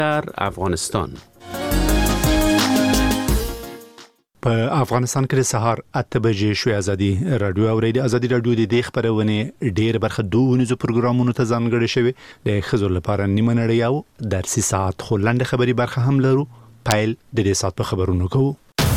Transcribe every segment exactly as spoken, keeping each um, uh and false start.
افغانستان په افغانستان کې د سهار اته بجې شوې ازادي رادیو اوریدي ازادي رادیو د دې خبرونه ډېر برخه دوه پروګرامونو ته ځانګړي شوی د خزر لپاره نیمه نړۍ او درسي ساعت خلند خبري برخه هم لرو پایل د دې ساعت په خبرونو کوو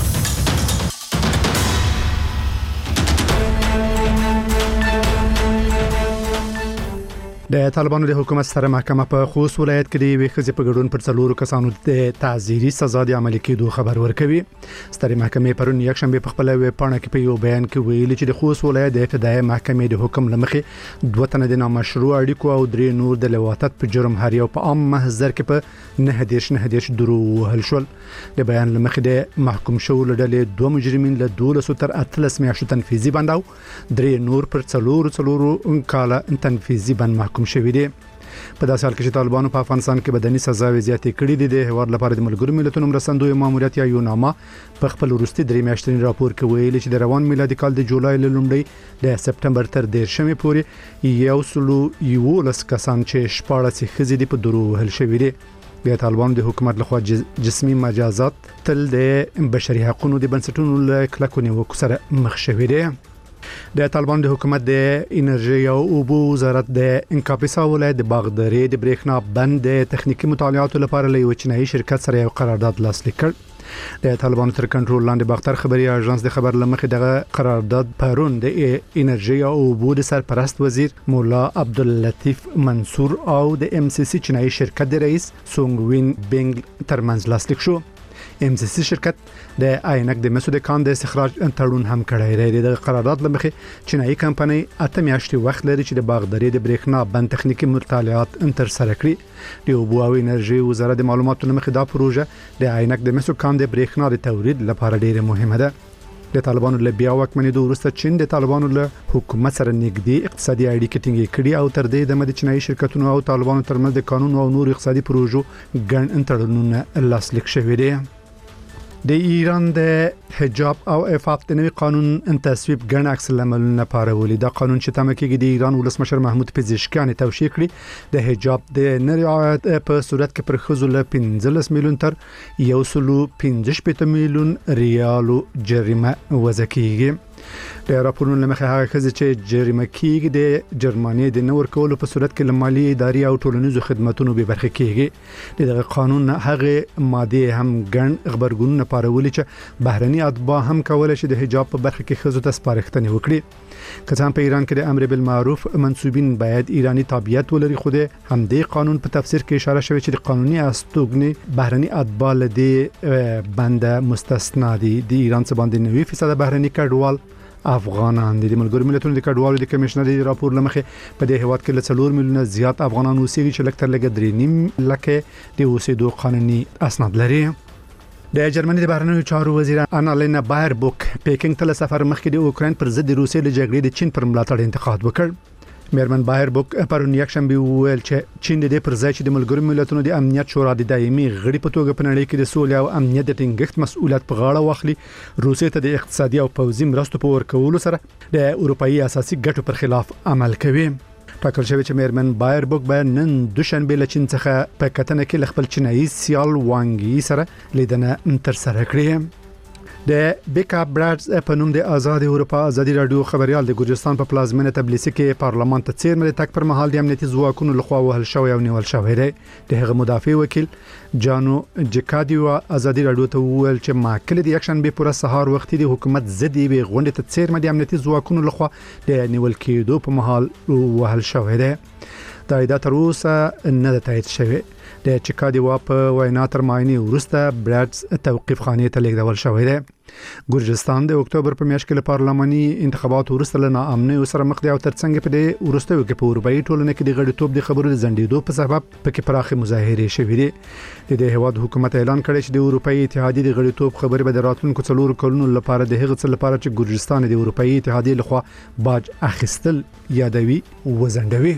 د طالبانو د حکومت سره محکمه په خوست ولایت کې د ویخزي په ګډون پر څلورو کسانو د تعزیري سزا د عملي کېدو خبر ورکوي. سترې محکمې پرون یک شنبه په خپل ویب پاڼه کې په یو بیان کې ویلي چې د خوست ولایت د ابتدایي محکمې د حکم لمخې دوه تنه د نامشروع اړیکو او درې نور د لواطت په جرم هر یو په عام محضر کې په نه دیش نه دیش درو وهل شول. د بیان لمخې د محکوم شو لړلې دوه مجرمین له دولسو تر اتلس میاشتو تنفیذي بند او درې نور پر څلورو څلورو کاله تنفیذي بند محکوم شوی دی. په داسې حال کې چې طالبانو په افغانستان کې بدني سزاوي زیاتې کړې دي د هواد لپاره د ملګرو ملتونو مرستندوی ماموریت یا یوناما په خپل وروستي درې میاشتنی راپور کې ویلي چې د روان میلادي کال د جولای له لومړۍ د سپټمبر تر دیرشمې پورې یو سلو یولس کسان چې شپاړس خزې دي په درو وهل شوي دي. د طالبانو د حکومت لخوا جسمي مجازات تل د بشري حقوقو د بنسټونو له کلکو نیوکو سره مخ شوي دي. د طالبان د حکومت د انرژي او اوبو وزارت د انکاپیسا ولایت د باغداري د برېښنا بند د تخنیکی مطالعاتو لپاره له یو چینایي شرکت سره یو قرارداد لاسلیک کړ. د طالبانو تر کنټرول لاندې باختر خبري اژانس د خبر لمخې دغه قرارداد پرون د انرژي او اوبو د سرپرست وزیر مولا عبداللطیف منصور او د ام سی سی چینایي شرکت د رئیس سونګ وین بنګ ترمنځ لاسلیک شو. ام سی سی شرکت د عینک د مسو د کان د استخراج تړون هم کړی دی. د قرارداد لمخې چینایي کمپنۍ اته میاشتې وخت لري چې د باغداري د برېښنا بند تخنیکی مطالعات تر سره کړي. د اوبو او انرژي وزارت د معلوماتو لمخې دا پروژه د عینک د مسو کان د برېښنا د تولید لپاره ډیره مهمه ده. د طالبانو له بیا واکمنېدو وروسته چین د طالبانو له حکومت سره نږدې اقتصادي اړیکې ټینګې کړي او تر دې د چینایي شرکتونو او طالبانو ترمنځ د قانون او نور اقتصادي پروژو ګڼ تړونونه لاسلیک شوي دي. د ایران د حجاب او عفاف د نوي قانون تصویب ګڼ عکس العملونه پارولي. دا قانون چې تمه کېږي د ایران ولسمشر محمود پزشکیان توشیح کړي د حجاب د نه رعایت په صورت کې پر خزو له پنځلس میلیون تر یو سلو پنځه شپږ میلیون ریالو جریمه وضع کیږي. د راپورونو لمخې هغه خزې چې جریمه کیږي د جرماني د نور کولو په صورت کې مالی اداري او ټولنیزو خدماتونو به برخه کیږي. دغه قانون هغه ماده هم ګڼ خبرګونونه پارولي چې بهرني اتباع هم کولای شي د حجاب په برخه کې خزو ته سپارښتنه وکړي. کله په ایران کې د امر بالمعروف منسوبین باید ایرانی تابعیت ولري. خو د همدې قانون په تفسیر کې اشاره شوی چې د قانوني استوګنې بهرني اتباع لدی بند مستثنا دي. د ایران څخه باندې نوي فیصد بهرني کډوال افغانان دي. د ملګرو ملتونو د کډوالو د کمشنر د راپور لمخې په دې هواد کې له څلور میلیونه زیات افغانان اوسېږي چې لکه تر لګ درې نیم لکه د اوسېدو قانوني اسناد لري. د جرمني د بهرنیو چارو وزیر انالینا بایربوک پیکینګ ته سفر مخکې د اوکرين پر ضد روسیې له جګړې د چین پر ملاتړ انتقاد وکړ. میرمن بایربوک پرون یک شنبه ویل چې چین د دې پر ځای چې د ملګرو ملتونو د امنیت شورا د دایمي غړي په توګه په نړۍ کې د سولې او امنیت د ټینګښت مسؤلیت په غاړه واخلي، روسیې ته د اقتصادي او پوځي مرستو په ورکولو سره د اروپאי اساسي ګټو پر خلاف عمل کوي. ټاکل شوی چې میرمن بایربوک به نن دوشنبه له چین څخه په کتنه کې خپل چینایي سیال وانګي سره لیدنه تر سره کړي. د بیکا برادز په نوم د آزاد اروپا ازادي رادیو خبريال د ګورجستان په پلازمینه تبلیسي کې پارلمان ته چیرمن تک پر مهال د امنیتي ځواکونو لخوا وهل شوی او نیول شوی دی. د هغه مدافع وکیل جانو جکادیو ازادي رادیو ته وویل چې ماکل د یک شنبه پوره سهار وخت د حکومت ضدي به غونډه ته چیرمن د امنیتي ځواکونو لخوا د نیول کېدو په مهال وهل شوی دی. دا ادعا تر اوسه نه تایید شوی. د چکادیو په وینا تر مایني وروسته برادز توقيف خانه ته لیږدول شوی دی. ګورجستان د اکتوبر په میاشت کې له پارلماني انتخاباتو وروسته له ناامنۍ سره مخ دی او ترڅنګ په دې وروستیو کې په اروپאי ټولنه کې د غړیتوب د خبرو د زندیدو په سبب پکې پراخه مظاهرې شوې دي. د دې هواد حکومت اعلان کړی چې د اروپאי اتحادیې د غړیتوب خبرې به د راتلونکو څلور کلونو لپاره د هغه څه لپاره چې ګورجستان د اروپאי اتحادیې لخوا باج اخیستل یادوي وزندوي.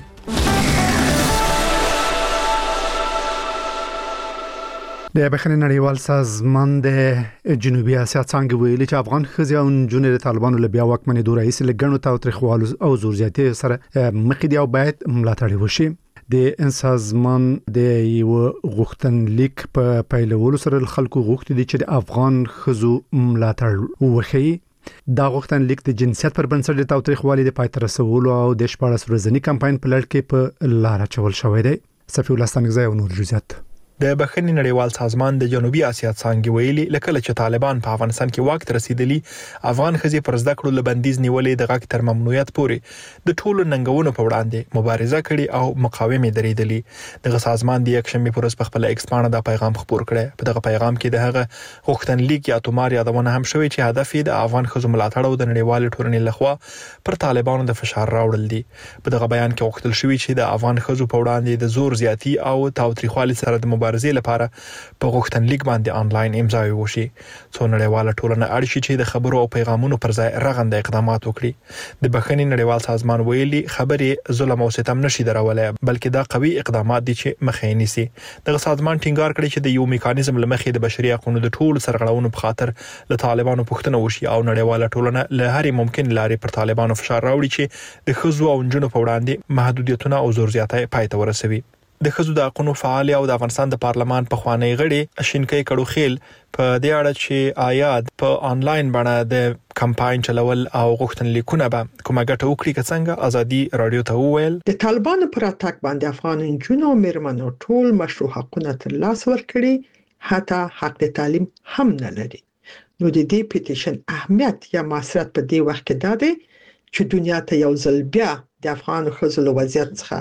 د بخښنې نړیوال سازمان د جنوبي اسیا څنګه ویلي چې افغان ښځې او نجونې د طالبانو له بیا واکمنېدو راهیسې له ګڼو تاوتریخوالو او زور زیاتۍ سره مخ دي او باید ملاتړ وشي. د سازمان د یو غوښتنلیک په پیلولو سره خلکو غوښتي دي چې د افغان خزو ملاتړ وکړي. دا غوښتنلیک د جنسیت پر بنسټ د تاوتریخوالي د پای ته رسولو او د شپږ ورځنی کمپاین په لړ کې په لار اچول شوې ده. صفي الله ستانګزی او نور جزئیات. د بخښنې نړیوال سازمان د جنوبي اسیا څانګې ویلي لکه چې طالبان په افغانستان کې واک ته رسیدلی افغان خزي پر زده کړو لبندیز نیولې د غاک تر ممنوعیت پورې د ټولو ننګونو په وړاندې مبارزه کړې او مقاومه درېدلې. دغه سازمان د یک شنبه پر ورځ په خپل ایکس باندې دا پیغام خپور کړ. په دغه پیغام کې د هغه غوښتنلیک یا تومار یادونه هم شوې چې هدف یې د افغان خزو ملاتړ او د نړیوال ټولنې لخوا پر طالبانو د فشار راوړل دي. په دغه بیان کې غوښتل شوې چې د افغان خزو په وړاندې د زور زیاتی او تاوتریخوالي سره د مبارزې لپاره په غوښتنلیک باندې آنلاین امضا وشي. څو نړیواله ټولنه اړ شي چې د خبرو او پیغامونو پر ځای رغنده اقدامات وکړي. د بخښنې نړیوال سازمان ویلي خبرې ظلم او ستم نشي درولای بلکې دا قوي اقدامات دي چې مخې نیسي. دغه سازمان ټینګار کړی چې د یو میکانیزم لمخې د بشري حقوقو د ټول سرغړونو په خاطر له طالبانو پوښتنه وشي او نړیواله ټولنه له هرې ممکن لارې پر طالبانو فشار راوړي چې د خزو او نجونو په وړاندې محدودیتونه او زور زیاتی پای ته ورسوي. د خزو د حقوقو فعال او د افغانستان د پارلمان په خوانی غړي شینکۍ کډو خیل په دې اړه چې آیاد په آنلاین باندې د کمپاین چلول او غوښتنلیکونه به کومه ګټه وکړي که څنګه ازادي رادیو ته وویل د طالبانو پر اتاک باندې افغان انجونو او میرمنو ټول مشروع حقونه تر لاس ورکړي حتی حق د تعلیم هم نه لري. نو د دې پیټیشن اهمیت یا مسؤلیت په دې وخت کې دا دی چې دنیا ته یو ځل بیا د افغان خزو له وضعیت څخه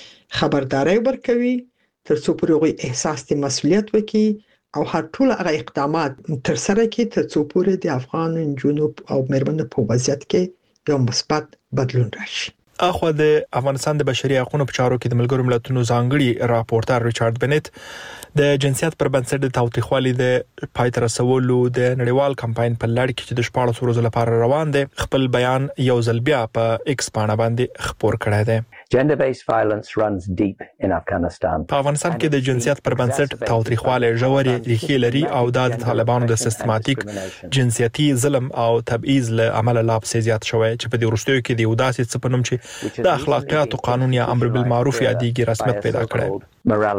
خبرداري ورکوي تر څو پرې احساس د مسؤلیت وکړي او هر ټول هغه اقدامات تر سره کړي تر څو پرې د افغان جنوب او میرمنو په وضعیت کې یو مثبت بدلون راشي. اخو د افغانستان د بشري حقوقو په چارو کې د ملګرو ملتونو ځانګړي راپورټر ریچارډ بنت د جنسیت پر بنسټ د تاوتریخوالي د پای ته رسولو د نړیوال کمپاین په لړ کې چې د شپږ ورځو لپاره روان دی خپل بیان یو ځل بیا په ایکس باندې باندې خپور کړی دی. Gender-based violence runs deep in Afghanistan. په افغانستان کې د جنسیت پر بنسټ تاوتریخوالی ژورې ریښې لري او د طالبانو د سیستماتیک جنسیتي ظلم او تبعیض له امله لا پسې زیات شوی چې په دې وروستیو کې د یو داسې څه په نوم چې د اخلاقیات او قانون یا امر بالمعروف یادېږي رسمیت پیدا کړی.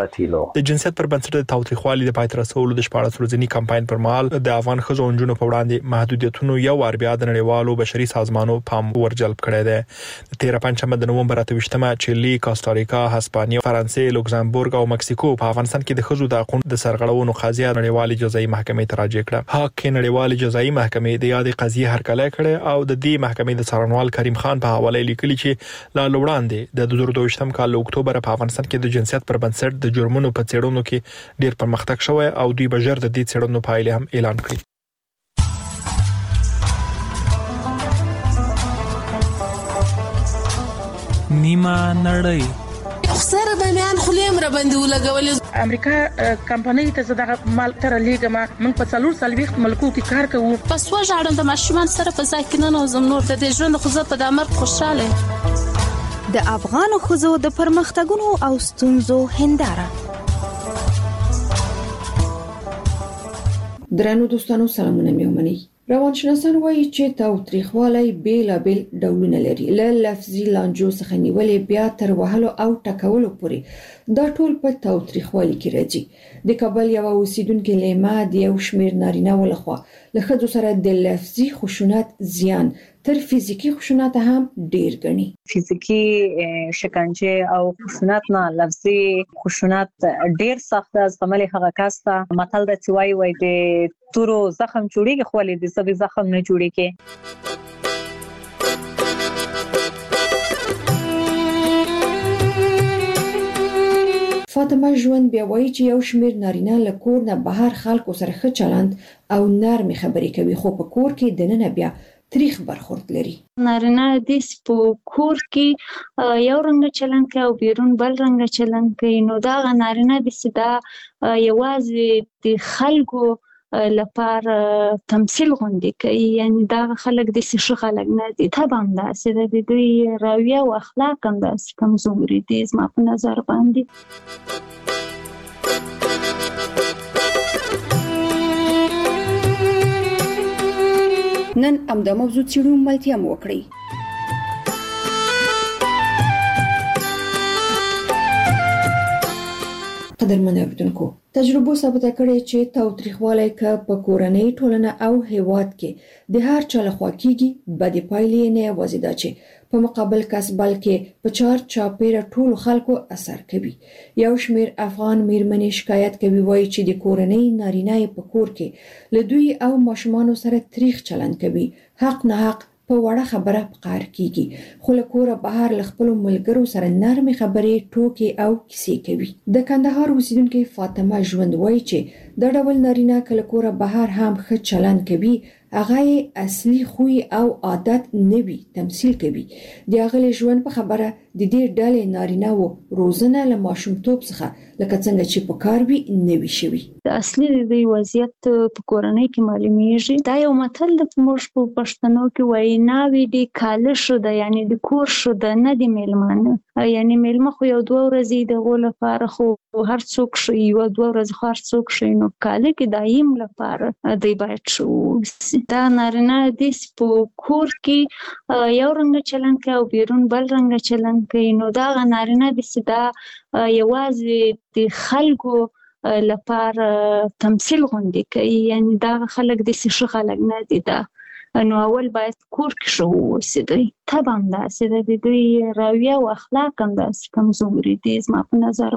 د جنسیت پر بنسټ د تاوتریخوالي د پای ته رسولو د شپږ ورځنی کمپاین پر مهال د افغان خزو او نجونو په وړاندې محدودیتونو یو وار بیا د نړیوالو بشري سازمانو پام ورجلب کړی دی. د تیرا پنځمه د نومبر اته ویشتمه چیلی، کوستاریکا، هسپانیا، فرانسې، لوکزامبورګ او مکسیکو په افغانستان کې د خزو د حقوقو د سرغړونو قضیه نړیوالې جزایي محکمې ته راجع کړه. هغه کې نړیوالې جزایي محکمې د یادې قضیه هرکلی کړه او د دې محکمې د څارنوال کریم خان په حواله لیکلي چې لا لوړاندې د دوه زره دوه ویشتم کال له اکتوبر په افغانستان کې د جنسیت پر بنسټ د جرمونو په څېړنو کې ډېر پرمختګ شوی او دوی به ژر د دې څېړنو پایلې هم اعلان کړي. نیمه نړۍ سره د میان خلیم را باندې ولګولې امریکا کمپنۍ ته زړه مال تر لیګه ما من په څلور سالويخت ملکو کې کار کوو پس وژاړم د ماشومان سره په ځای کې نه نوزم نور د دې ژوند خو زه په دمر خوشاله د افغان خزو د پرمختګونو او ستونزو هنداره. درنو دوستانو سلامونه میومني. روانشناسان وایي چې تاوتریخوالی بیلابیل ډولونه لري له لفظي لانجو څخه نیولې بیا تر وهلو او ټکولو پورې دا ټول په تاوتریخوالي کې راځي. د کابل یو اوسیدونکو لیما د یو شمیر نارینه ولخوا له ښځو سره د لفظي خشونت زیان تر فزیکی خشونت هم ډیر غني. فزیکی شکنجه او خشونت نه لفظي خشونت ډیر سخت از عمل هغه کاسته متل د چوي وای د تورو زخم جوړیږي خو له دې سبي زخم نه جوړیږي. فاطمه ژوند بیا وایي چې یو شمیر نارینه له کور نه بهر خلکو سره ښه چلند او نرمي خبرې کوي خو په کور کې دننه بیا تاریخ برخورد لري. نارینه د سپو کور کې یو رنګ چلند کوي او بیرون بل رنګ چلند کوي. نو دا نارینه د سدا یوازې د خلکو لپاره تمثيل غونډې کوي یعنی دا خلک د څه خلک نه دي طبعا دا سره د دوی رویه او اخلاق هم د کمزوري دي زما په نظر باندې. نن امدا موضوع چیرو ملتیا موکړي. قدرمن اوریدونکو تجربو ثابته کړې چې تاوتریخوالی ک په کورنۍ ټولنه او هیواد کې د هر چا لخوا کیږي بدې پایلې نه یوازې دا چې په مقابل کس بلکې په چار چاپیره ټول خلکو اثر کوي. یو شمیر افغان میرمنې شکایت کوي وایي چې د کورنۍ نارینه په کور کې له دوی او ماشومان سره تریخ چلند کوي، حق نه حق په وړه خبره پکار کیږي، خو له کوره بهر له خپل ملګرو سره نرمې خبرې ټوکې او کیسې کوي. د کندهار اوسیدونکو فاطمه ژوند وایي چې د ډول نارینه کله کوره بهر هم ښه چلند کوي، هغه اصلي خوی او عادت نوي تمثيل کوي. د هغه ژوند په خبره د دې ډلې نارینه وو روزنه له ماشومتوب څخه لکه څنګه چې په کار وی نوي شوی. د اصلي د وضعیت په کورنۍ کې معلومیږي. دا یو متل د موږ په پښتنو کې وایي ناوی د کال شو د یعنی د کور شو د نه د میلمانه، یعنی میلمه خو یو دوه ورځې د غول لپاره خو هر څوک شي یو دوه ورځې خو هر څوک شي، نو کال کې دایم لپاره دی باید شو. دا نارینه د په کور کې یو رنګ چلن کوي او بیرون بل رنګ چلن کوي، نو دا نارینه د سدا یوازې د خلکو لپاره تمثيل غونډې کوي، یعنی دا خلک د څه خلک نه دي. دا نو اول باید کور کې شو وسیدي طبعا دا سده د دوی رویه او اخلاق هم داسې کمزوري دي زما په نظر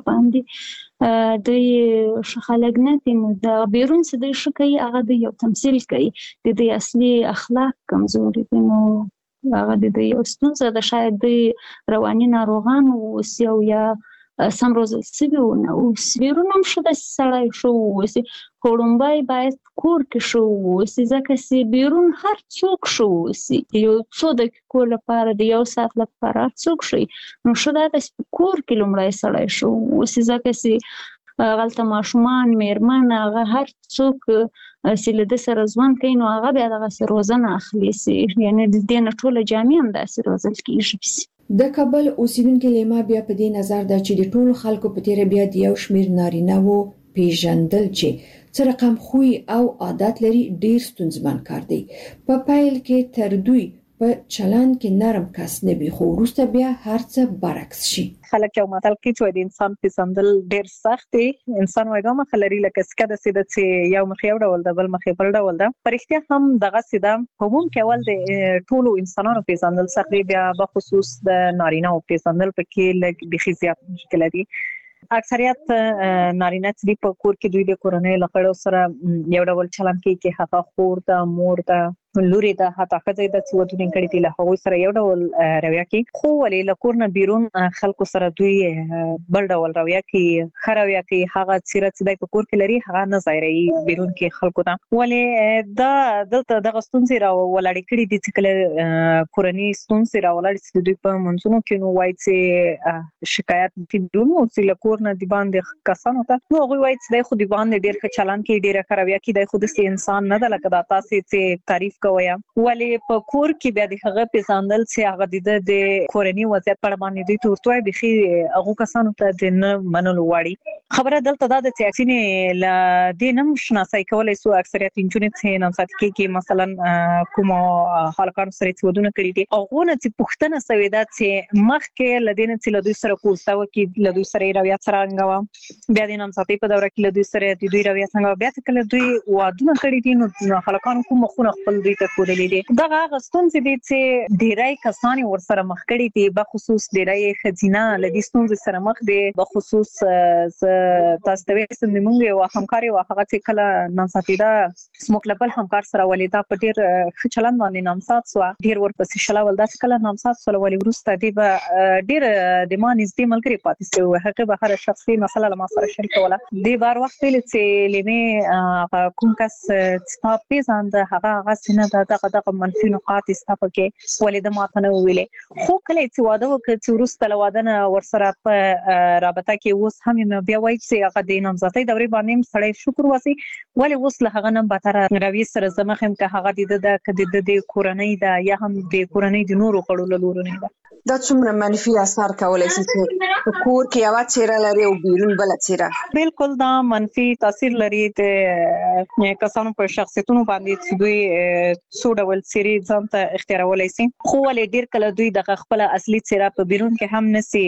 باندې. دوی خلک نه دي، نو دا بیرون څه دوی شو کوي هغه د یو تمثيل کوي، د دوی اصلي اخلاق کمزوري دي. نو هغه د دوی ستونزه ده، شاید دوی رواني ناروغان اوسي او یا سم روزل سوي ونه اوسي. بیرون هم شو داسې سړی شو اوسي، خو لومبی باید کور کې شو اوسي، ځکه چې بیرون هر څوک شو اوسي، یو څو دقیقو لپاره د یو ساعت لپاره هر څوک شي، نو شو دا داسې په کور کې لومړی سړی شو اوسي، ځکه چې هغلته ماشومان میرمن هغه هر څوک چې له ده سره ژوند کوي، نو هغه بیا دغسې روزنه اخلي سي، یعنې د دې نه ټوله جامې هم داسې روزل کېږي. د کابل اوسیدونکو لیما بیا په دې نظر ده چې د ټولو خلکو په تیر بیا د یو شمیر نارینه وو پیژندل چې څه رقم خوی او عادت لري ډیر ستونزمن کار دی. په پیل کې تر دوی په چلند کې نرم کس نه وي، خو وروسته بیا هر څه برعکس شي. خلک یو متل کې چې د انسان پیژندل ډیر سخت دی. انسان وایي دا مخ لري لکه سکه د سیده چې یو مخ یو ډول ده بل مخ بل ډول ده. پر اختیار هم دغه سیده همون کې اول د ټولو انسانانو پیژندل سخت دی، بیا په خصوص د نارینه او پیژندل پکې لږ بخي زیات مشکل دي. اکثریت نارینه چې په کور کې دوی د کورنۍ لغړو سره یو ډول چلند کوي چې هغه خور ده، مور ده، لوري ده، حتی خځې د څه ودونه کړي دي له هغوی سره یو ډول رویه کوي، خو ولې له کور نه بیرون خلکو سره دوی بل ډول رویه کوي، ښه رویه کوي. هغه څیره چې دی په کور کې لري هغه نه ظاهروي بیرون کې خلکو ته. ولې دا دلته دغه ستونزې راولاړې کړي دي چې کله کورنۍ ستونزې راولاړې چې دوی په منځونو کې نو وایي چې شکایت بیرون اوسي له کور نه د باندې کسانو ته، نو هغوی وایي چې دی خو د باندې ډېر ښه چلند کوي، ډېره ښه رویه کوي، دی خو داسې انسان نه ده لکه دا تاسې چې تعریف کویا. ولې په کور کې بیا د هغه پیژندل چې هغه د کورنۍ وضعیت په اړه باندې دوی تورتوي بخي هغه کسانو ته د نه منلو واړي. خبره دلته دا د سیاسي ل د نم شناسای کولای سو اکثریت انټرنیټ څخه نن سات کې کې مثلا کوم خلکانو سره چې ودونه کړی دي هغه نه چې پښتنه سویدا چې مخ کې لدین چې لدوی سره کوستاو کې لدوی سره رویا څنګه بیا د نن ساتي په دوره کې لدوی سره د دوی رویا څنګه بیا کله دوی وادونه کړی دي نو خلکانو کوم خونه خپل دوی ته کولې دي. دا هغه ستونزې دي چې ډیرای کسان ورسره مخ کړي دي، په خصوص ډیرای خزینه لدی ستونزې سره مخ دي، په خصوص تاسو ته وسم موږ یو همکاري واخغه چې کله نن ساتي دا سموک لپل همکار سره ولیدا په ډیر خچلن باندې نامسات سو ډیر ورپسې شلا ولدا چې کله نامسات سو ولې ورسته دی به ډیر د ما نږدې ملګری پاتې شو، هغه به هر شخصي مسله ما سره شریک ولا دی بار وخت چې لمه کوم کس چې پیژاند هغه هغه سینه دا دغه دغه منفي نقاط استفکه ولې د ماته نه ویلې، خو کله چې واده وکړ چې ورسته لوادنه ورسره په رابطه کې اوس هم بیا وایي چې هغه د نامزدۍ دورې باندې سړی شکر واسي ولې اوس له هغه نه بهتر روي سره زمخم که هغه د د کورنۍ دا یا هم د کورنۍ د نورو کړو له لورو نه ده. دا څومره منفي اثر کولای شي چې کور کې یو چیرې لري او بیرون بل چیرې؟ بالکل دا منفي تاثیر لري د کسانو په شخصیتونو باندې چې دوی څو ډول سری ځان ته اختیارولای شي، خو ولې ډیر کله دوی د خپل اصلي څیره په بیرون کې هم نسی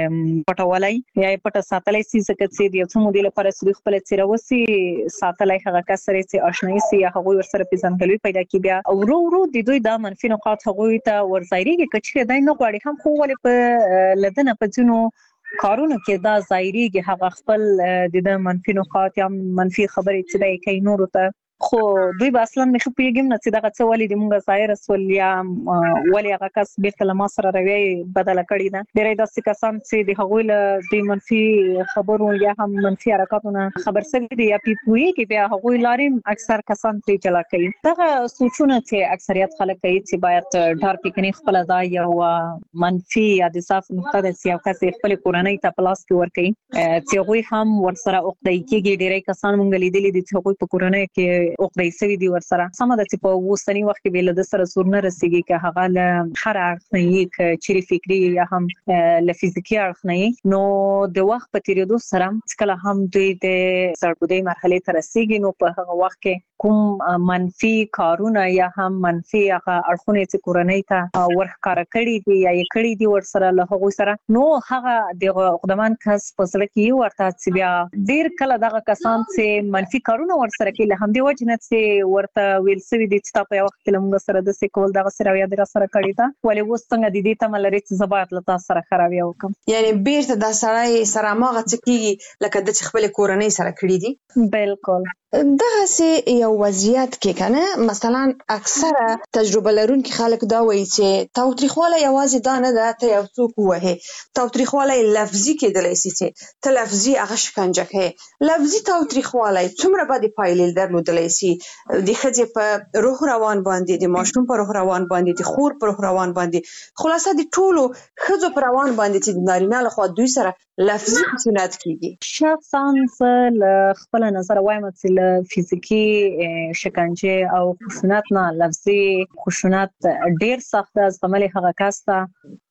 پټولای یا پټ ساتلای شي، ځکه چې د یو څو مودې لپاره چې خپل څیره وسی ساتلای هغه کس سره چې آشنایي سي یا هغه ورسره پیژندګلوي پیدا کی، بیا ورو ورو د دوی د منفي نقاط هغه ته ورځایریږي چې دای نه غواړي هم، خو ولې په لدنه په ځینو کارونه کې دا ظاهريږي هغه خپل د منفي نقاط یا منفي خبرې چې دای کوي نور ته، خو دوی به اصلا نه خپېږم نه چې دغه څه ولې د مونږه ظاهر سول یا ولې هغه کس بیرته له ما سره روي بدله کړی ده. ډېری داسې کسان چې د هغوی له د منفي خبرو یا هم منفي حرکاتونه خبر سوي دي یا پیپويږي، بیا هغوی لارې اکثر کسان پرې چلا کوي. دغه سوچونه چې اکثریت خلک کوي چې باید ډار پکنې خپل ځای یو منفي یا د صاف نقطه د سیاست خپل کورنۍ ته پلاس کې ور کوي چې هغوی هم ورسره عقدې کېږي. ډېری کسان مونږ لیدلي دي چې هغوی په کورنۍ کې عقدې سوي دي ورسره، سمه ده چې په اوسني وخت کې به له سره زور نه رسیږي که هغه له هر اړخ نه یې که چیرې فکري یا هم له فزیکي اړخ نه یې، نو د وخت په تیریدو سره کله هم دوی د سرګودۍ مرحلې ته رسیږي، نو په هغه وخت کې کوم منفي کارونه یا هم منفي هغه اړخونه چې کورنۍ ته ورښکاره کړي دي یا یې کړي دي ورسره له هغوی سره، نو هغه د عقدمن کس په زړه کې ورته چې بیا ډېر کله دغه کسان چې منفي کارونه ورسره کوي له همدې وجې نه چې ورته ویل سوي دي چې تا په یو وخت کې له موږ سره داسې کول دغه سره یا د را سره کړي ده، ولې اوس څنګه د دې تمه لري چې زه باید له تا سره ښه رویه وکړم. یعنې بیرته دا سړی سره هماغه څه کېږي لکه د چې خپلې کورنۍ سره کړي دي. بالکل دغسې یو وضعیت کې کنه مثلا اکثره تجربه لرونکي خلک دا وایي چې تاوتریخوالی یوازې دا نه ده ته یو څوک ووهې، تاوتریخوالی لفظي کېدلی شي چې ته لفظي هغه شکنجه کوې. لفظي تاوتریخوالی څومره بدې پایلې درلودلی شي د ښځې په روح روان باندې، د ماشوم په روح روان باندې، د خور په روح روان باندې، خلاصه د ټولو ښځو په روان باندې چې د نارینه لخوا دوی سره لفظي خشونت کېږي. شخصا زه له خپل نظر وایم چې له فزیکي شکنجه او خشونت نه لفظي خشونت ډېر سخت ده. زغملی هغه کس ته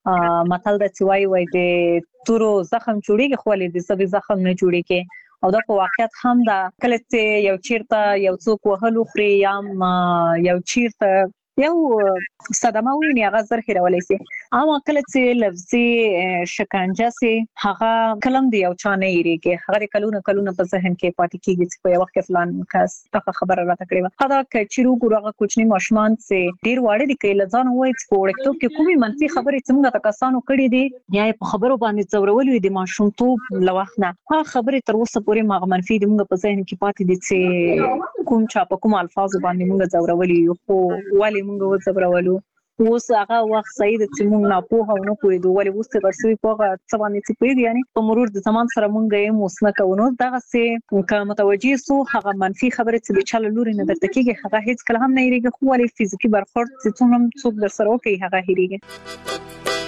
متل ده چې وایي وایي د تورو زخم جوړېږي خو ولې د سوي زخم نه جوړېږي، او دا په واقعیت هم ده. کله چې یو چیرته یو څوک وهل وخوري یا یو چیرته یو صدمه ویني هغه زر هیرولی شي، اما کله چې لفظي شکنجه سي هغه کلم دی یو چا نه هیریږي، هغه د کلونه کلونه په ذهن کې پاتې کېږي چې په یو وخت کې فلان کس دغه خبره راته کړې وه. دا که چیرې وګورو هغه کوچني ماشومان چې ډېر واړه دي، که یې له ځانه ووایي چې په وړکتوب کې کومې منفي خبرې چې موږ ته کسانو کړي دي یا یې په خبرو باندې ځورولي وي د ماشومتوب له وخت نه، هغه خبرې تر اوسه پورې هغه منفي د موږ په ذهن کې پاتې دي چې کوم چا په کوم الفاظو باندې موږ ځورولي یو، خو ولې موږ وځورولو. اوس هغه وخت صحیح ده چې موږ ناپوهه او نه پوهېدو، ولې اوس چې غټ شوي په هغه څه باندې چې پوهېږو، یعنې په مرور د زمان سره موږ یې اوس نه کوو. نو دغسې که متوجه سو هغه منفي خبرې چې د چا له لورې نه درته کېږي هغه هېڅکله هم نه هېرېږي، خو ولې فزیکي برخورد چې څومره هم څوک در سره وکړي هغه هېرېږي.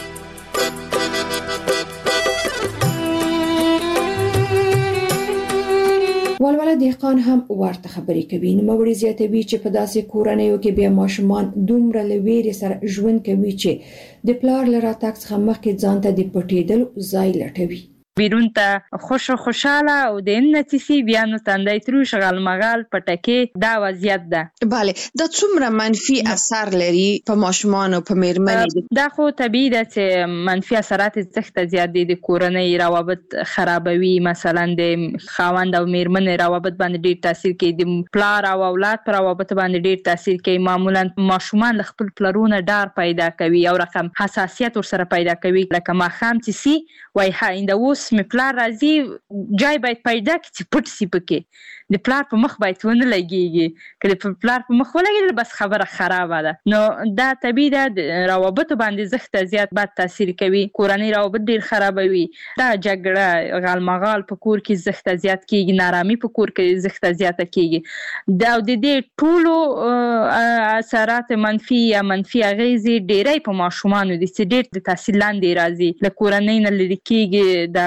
ولوله دهقان هم ورته خبرې کوي. نوموړی زیاتوي چې په داسې کورنیو کې بیا ماشومان دومره له ویرې سره ژوند کوي چې د پلار له راتګ څخه مخکې ځان ته د پټېدلو ځای لټوي. بیرون ته خوش و خوشاله او د نتیسی بیا نو تندای تروش غلمغال پټکې دا وضعیت ده. بله دا څومره منفي اثر لري په ماشومان او په میرمنې؟ دا خو طبیعي ده چې منفي اثرات زخته زیات دي، د کورنۍ روابط خرابوي، مثلا د خاوند او میرمنې روابط باندې ډیر تاثیر کوي، د پلار او اولاد پر روابط باندې ډیر تاثیر کوي. معمولا ماشومان له خپل پلرونه ډار پیدا کوي او رقم حساسیت ورسره پیدا کوي، لکه ماښام چې سي وای ها اینده اوس مې پلار راځي جای باید پیدا کړي چې پټ سي پکې، د پلار په مخ باید ونه لګېږي، که د پلار په مخ ولګېدل بس خبره خرابه ده. نو دا طبیعي ده، د روابطو باندې زښته زیات بد تاثیر کوي، کورنۍ روابط ډېر خرابوي. دا جګړه غالمغال په کور کې زښته زیات کېږي، نارامي په کور کې زښته زیاته کېږي. دا او د دې ټولو اثرات منفي یا منفي اغېزې ډېری په ماشومانو دي چې ډېر د تاثیر لاندې راځي، له کورنۍ نه لرې کېږي، د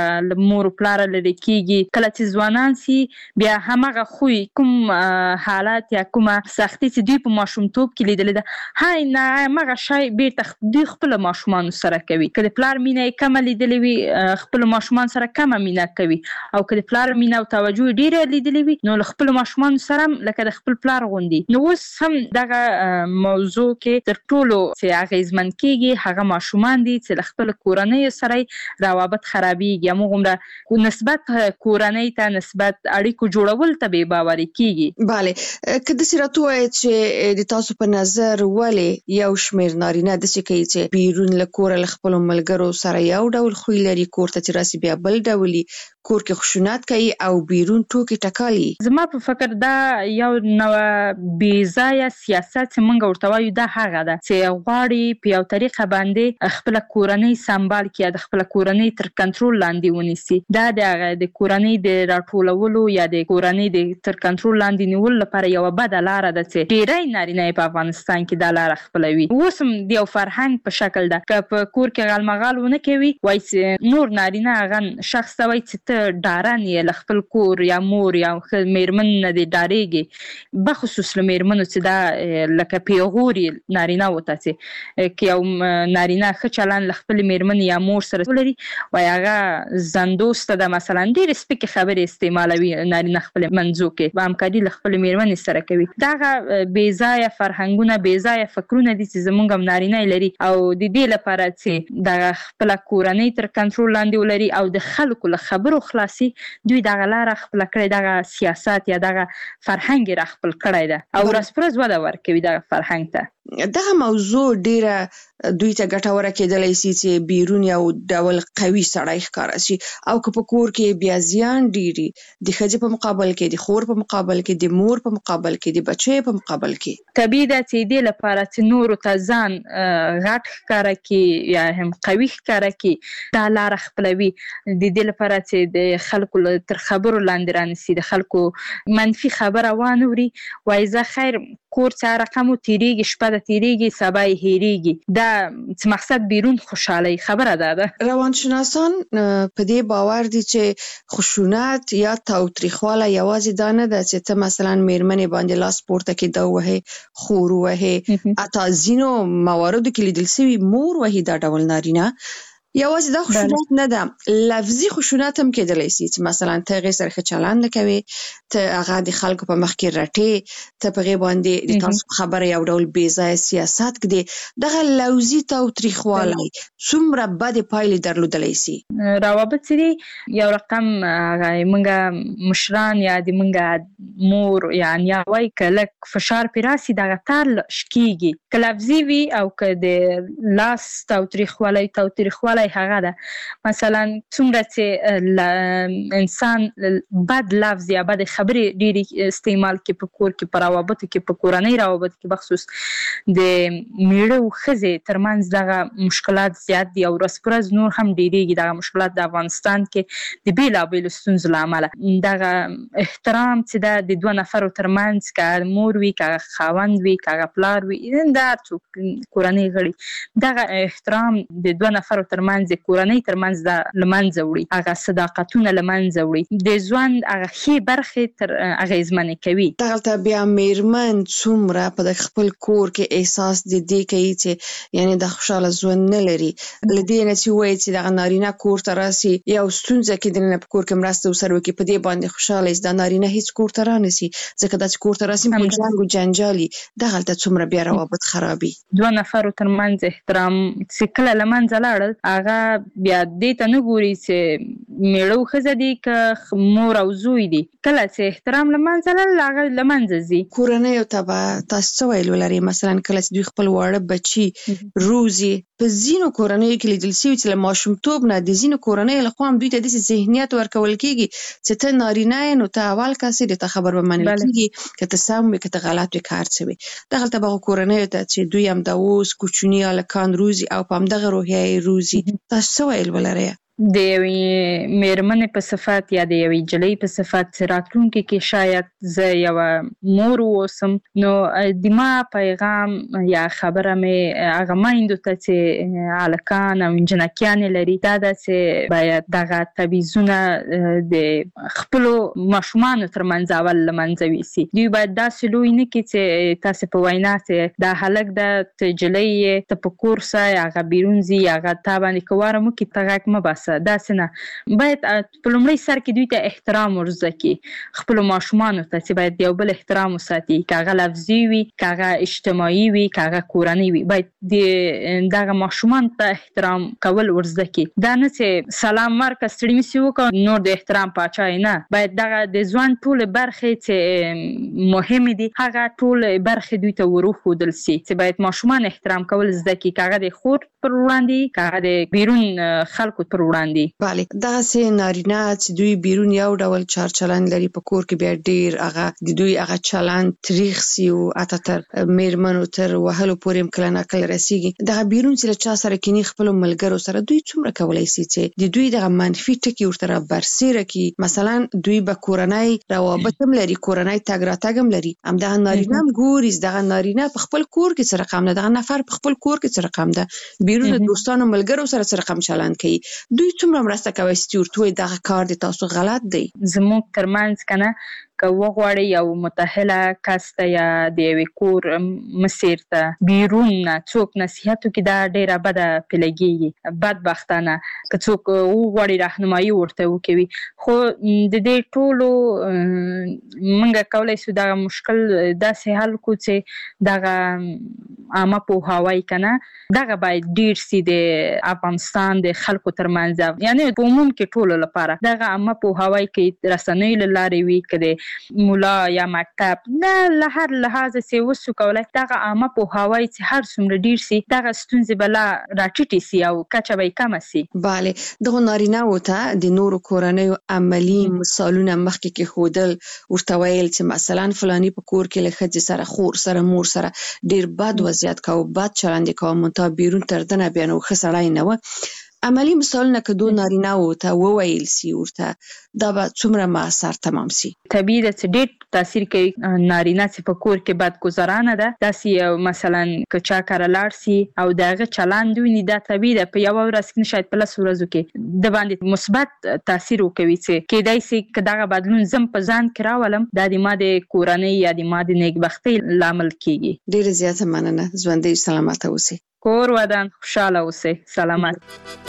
د مور پلار لري کیږي کله چې ځوانان سي بیا همغه خوې کوم حالات یا کومه سختي چې دوی په ماشومتوب کې لیدلې ده هاي نه مغه شای بیرته دوی خپل ماشومان سره کوي کله پلار مینه کم لیدلې وي خپل ماشومان سره کم مینه کوي او کله پلار مینه او توجه ډیره لیدلې وي نو خپل ماشومان سره لکه د خپل پلار غوندي نو اوس هم دغه موضوع کې تر ټولو چې اغیزمن کیږي هغه ماشومان دي چې خپل کورنۍ سره روابط خرابېږي موږ نسبت کورنۍ ته نسبت اړیکو جوړول ته به باور کیږي bale کله چې راته چې د تاسو په نظر ولې یو شمیر نارینه د څه کوي چې بیرون له کور له خپل ملګرو سره یو ډول خوې لري کور ته چې راسي بیا بل ډولي کور کې خشونت کوي او بیرون ټوکی ټکالي زما په فکر دا یو نو بیزای سیاست چې مونږ ورته وایو دا هغه ده چې غواړي په یو طریقه باندې خپل کورنۍ سمبال کړي د خپل کورنۍ تر کنټرول لاندې ونیسي دا د کورنۍ د راټولولو یا د کورنۍ د تر کنټرول لاندې نیول لپاره یو بد لار ده چې ډیری نارینه په افغانستان کې دا لار خپلوي اوس هم د یو فرهنګ په شکل ده که په کور کې غالمغال ونه کوي وای چې نور نارینه هغه شخص وای چې ډارن یې خپل کور یا مور یا میرمن نه دی ډاریږي بخصوص له میرمنو چې دا لکه پیغوري نارینه وته چې یو نارینه ښه چلند له خپل میرمن یا مور سره ولري وای هغه زندوسته ده مثلا ډېر سپکې خبرې استعمالوي نارینه خپل منځو کې په همکاري له خپل میرمن سره کوي دغه بې ځایه فرهنګونه بې ځایه فکرونه دي چې زموږ هم نارینه لري او د دې لپاره چې د خپل کورنۍ تر کنټرول لاندې ولري او د خلکو له خبرو خلاصي دوی دغه لار خپل کړی دغه سیاست یا دغه فرهنګ را خپل کړی ده او راسپرز ودا ورکوي دغه فرهنګ ته دغه موضوع ډیره دوی ته ګټوره کېدلی شي چې بیرون یو ډول قوي سړی ښکاره شي او که په کور کې بیا زیان ډیری د ښځې په مقابل کې د خور په مقابل کې د مور په مقابل کې د بچي په مقابل کې طبیعي ده چې دې لپاره چې نور ته ځان غټ ښکاره کړي یا هم قوي ښکاره کړي دا لار خپلوي د دې لپاره چې د خلکو تر خبرو لاندې رانیسي د خلکو منفي خبره وانوري وای زه خیر کور څه رقمو تیریږي شپه د تیریږي سبا یې هېریږي دا چې مقصد بیرون خوشحالي خبره ده ده روانشناسان په دې باور دي چې خشونت یا تاوتریخواله یوازې دا نه ده چې ته مثلا میرمنې باندې لاس پورته کې دا وهې خور وهې اته ځینو مواردو کې لیدل شوي مور وهي دا ډول نارینه یوازې دا خشونت نه ده لفظي خشونت هم کېدلی شي چې مثلا ته هغې سره ښه چلند نه کوې ته هغه د خلکو په مخ کې رټې ته په هغې باندې د تاسو خبره یو ډول بې ځایه سیاست ږدې دغه لفظي تاوتریخوالی څومره بدې پایلې درلودلی شي روابط چې دي یو رقم موږ مشران یا د موږ مور یا نیاوی که لږ فشار پرې راسي دغه تار شکېږي که لفظي وي او که د لاس تاوتریخوالی تاوتریخوالی هغه ده مثلا څومره چې انسان بد لفظ یا بد خبرې ډېرې استعمال کې په کور کې په روابطو کې په کورنۍ روابطو کې بخصوص د میړه او ښځې ترمنځ دغه مشکلات زیات دي او ورځ په ورځ نور هم ډېرېږي دغه مشکلات د افغانستان کې د بېلابېلو ستونزو له امله دغه احترام چې ده د دوه نفرو ترمنځ که مور وي که خاوند وي که پلار وي دا هر څوک کورنۍ غړي دغه احترام د دوه نفرو ترمنځ د کورنۍ ترمنځ دا لمنځه وړي هغه صداقتونه لمنځه وړي د ژوند هغه ښې برخې تر اغیزمنې کوي دغلته بیا میرمن څومره په خپل کور کې احساس د دې کوي چې یعنی د خوشاله ژوند نه لري له دې نه چې وایي چې دغه نارینه کور ته راسي یو ستونزه کې دننه په کور کې مرسته ورسره وکړي په دې باندې خوشاله شي دا نارینه هیڅ کور ته رانسي ځکه دا چې کور ته راسي په جنګ او جنجالي دغلته څومره بیا روابط خرابي دوه نفرو ترمنځ احترام چې کله لمنځه لاړل هغه بیا دې ته نه ګوري چې میړه او ښځه دي که مور او زوی دي کله چې احترام لمنځه لاړل هغه لمنځه ځي کورنیو ته به تاسو څه ویل ولرئ مثلا کله چې دوی خپل واړه بچي روزي په ځینو کورنیو کې لیدل شوي چې له ماشومتوب نه د ځینو کورنیو لخوا هم دوی ته داسې ذهنیت ورکول کېږي چې ته نارینه یې نو ته اول کس یې د ته خبر به منل کېږي که ته سم وي که ته غلط وي که هر څه وي دغلته به هغو کورنیو ته چې دوی هم د اوس کوچني هلکان روزي او په همدغه روحیه یې روزي تاسو څه ویل ولرئ د یوې میرمنې په صفت یا د یوې جلۍ په صفت راتلونکي کې شاید زه یو مور اوسم، نو د ما پیغام یا خبره مې هغه میندو ته چې هلکان او نجونکیانې لري دا ده چې باید دغه تبعیضونه د خپلو ماشومانو ترمنځ اول له منځه ویسي. دوی باید داسې لوی نه کړي چې تاسې په وینا چې دا هلک ده ته جلۍ یې ته په کور ځای هغه بیرون ځي هغه تا باندې که واره مو کړي ته غږ مه باسه، داسې نه. باید په لومړي سر کې دوی ته احترام ور زده کړي خپلو ماشومانو ته چې باید یو بل احترام وساتي، که هغه لفظي وي که هغه اجتماعي وي که هغه کورنۍ وي، باید د دغه ماشومانو ته احترام کول ور زده کړي. دا نه چې سلام ورکړه ستړي مسې وکړه نور د احترام پاچا یې نه. باید دغه د ژوند ټولې برخې چې مهمې دي هغه ټولې برخې دوی ته ور وښودل سي چې باید ماشومان احترام کول زده کړي، که هغه د خور پر وړاندې که هغه د بیرون خلکو پر وړاندې. بله دغسې نارینه چې دوی بیرون یو ډول چار چلند لري په کور کې بیا ډیر هغه د دوی هغه چلند تریخ سي او حتی تر میرمنو تر وهلو پورې هم کله ناکله رسیږي. دغه بیرون چې له چا سره کینی خپلو ملګرو سره دوی څومره کولی سي چې د دوی دغه منفي ټکي ورته رابرسېره کړي. مثلا دوی به کورنۍ روابط هم لري، کورنۍ تګ راتګ هم لري، همدغه نارینه هم ګوري دغه نارینه په خپل کور کې څه رقم ده، دغه نفر په خپل کور کې څه رقم ده، بیرون د دوستانو ملګرو سره څه رقم چلند کوي. دوی څومره مرسته کوي چې ورته وایي دغه کار د تاسو غلط دی. زموږ ترمنځ که نه که وغواړي یو متأهله کس ته یا د یوې کور مسیر ته بیرون نه څوک نصیحت وکړي دا ډېره بده پې لګېږي، بدبختانه که څوک وغواړي راهنمایي ورته وکوي. خو د دې ټولو موږ کولی شو دغه مشکل داسې حل کړو چې دغه عامه پوهاوی که نه دغه باید ډېر سي د افغانستان د خلکو ترمنځ، یعنې په عموم کې ټولو لپاره دغه عامه پوهاوی کې رسنیو له لارې وي که د مولا یا مکتب نه له هر لحاظه چې وسو کولای دغه عامه پوهاوی چې هر څومره ډیر سي دغه ستونزې به لا راټیټې سي او کچه به یې کمه سي. بله دغه نارینه‌و ته د نورو کورنیو عملي مثالونه مخکې کېښودل، ورته ویل چې مثلا فلاني په کور کې له ښځې سره خور سره مور سره ډیر بد وضعیت کوه، بد چلند یې کوه، منتها بیرون تر ده نه بیا نو ښه سړی نه و. عملی مثالونه که دو نارینه‌و ته وویل سي ورته دا به څومره مؤثر تمام سي. طبیعي ده چې ډېر تاثیر کوي نارینه چې په کور کې بدګذرانه ده داسې یو مثلا که چا کره لاړ سي او د هغه چلند ویني دا طبیعي ده په یوه ورځ کې نه شاید په لسو ورځو کې د باندې مثبت تاثیر وکوي چې کیدای سي که دغه بدلون زم په ځان کې راولم دا د ما د کورنۍ یا د ما د نیکبختۍ لامل کیږي. ډېره زیاته مننه، ژوندۍ سلامته اوسئ. کور ودان خوشحاله اوسئ، سلامت.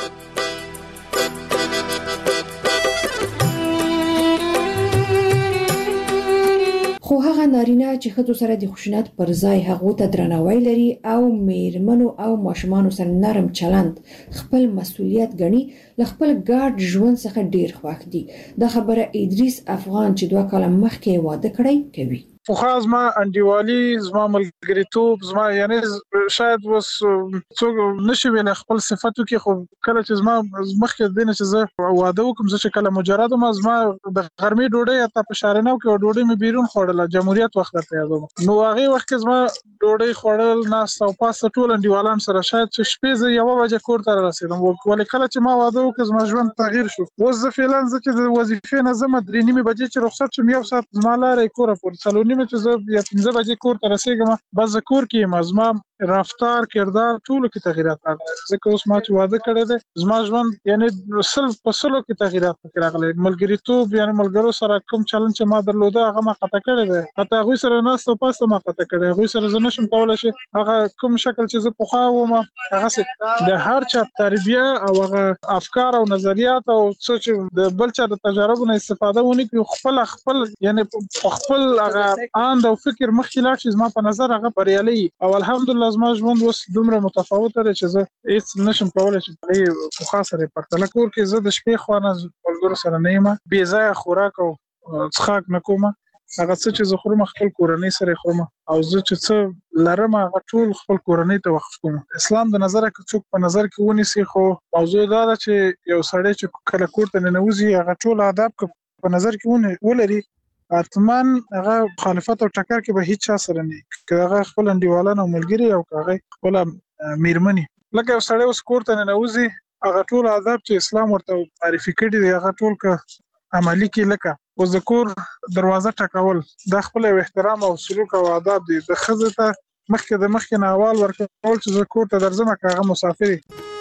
خو هغه نارینه چې ښځو سره د خشونت پر ځای هغو ته درناوی لري او میرمنو او ماشومانو سره نرم چلند خپل مسؤلیت ګڼي له خپل ګډ ژوند څخه ډیر خوښ دي. دا خبره ادریس افغان چې دوه کاله مخکې واده کړی کوي. خو خاص ما انډیوالي زما ملګریتوب زما یعنی شاید وس څوک نشي ویل خپل صفاتو کې، خو کله چې زما مخکې دینه چې زه واده وکم زه چې کله مجرد ما زما د غرمې ډوډۍ ته په شارناو کې ډوډۍ مې بیرون خوړله، جمهوریت وخت ته یادوم. نو هغه وخت کې زما ډوډۍ خوړل ناست او پاس ټول انډیوالان سره شاید چې شپې زه یو بجې کور ته رسیدم، ولې کله چې ما واده وکړ زما ژوند تغییر شو. اوس زه فعلا زه چې د وظیفې نه زما درې نیمې بجې چې رخصت شم یو ساعت زما لارې کوره پورې څلور نیمې چې زه یا پنځه بجې کور ته رسېږم بس زه کور کې یم، زما رفتار کردار ټولو کې تغییرات راغلي. ځکه اوس ما چې واده کړی دی زما ژوند یعنې سل په سلو کې تغییرات پکې راغلي. ملګریتوب یعنې ملګرو سره کوم چلند چې ما درلوده هغه ما قطع کړی دی، حتی هغوی سره ناست او پاسته ما قطع کړی. هغوی سره زه نشم کولی چې هغه کوم شکل چې زه پخوا وم هغسې د هر چا تربیه او هغه افکار او نظریات او څه چې د بل چا د تجاربو نه استفاده ونه کړي، خپل خپل یعنې په خپل هغه اند او فکر مخکې لاړ شي، زما په نظر هغه بریالی او الحمدلله زما ژوند اوس دومره متفاوته دی چې زه هېڅ نشم کولی چې په هغې پخوا سره یې پرتله. کور کې زه د شپې خوا نه ملګرو سره نه یم، بې ځایه خوراک او څښاک نه کوم، هغه څه چې زه خورم خپل کورنۍ سره خورم او زه چې څه لرم هغه ټول خپل کورنۍ ته وقف کوم. اسلام د نظره که څوک په نظر کې ونیسي، خو موضوع دا ده چې یو سړی چې کله کور ته ننوځي هغه ټول آداب که په نظر کې ولري حتما هغه مخالفت او ټکر کې به هیڅ چا سره نه که هغه خپل انډیوالان او ملګري او که هغه خپله میرمنې. لکه یو سړی اوس کور ته ننوځي هغه ټول آداب چې اسلام ورته معرفي کړي دي هغه ټول ک عملی کې لکه او ذکر دروازه ټکول د خپل احترام او سلوک او آداب دي د خزه ته مخکې د مخکې نه اول ورکول چې ذکر ته درځم کاغه مسافر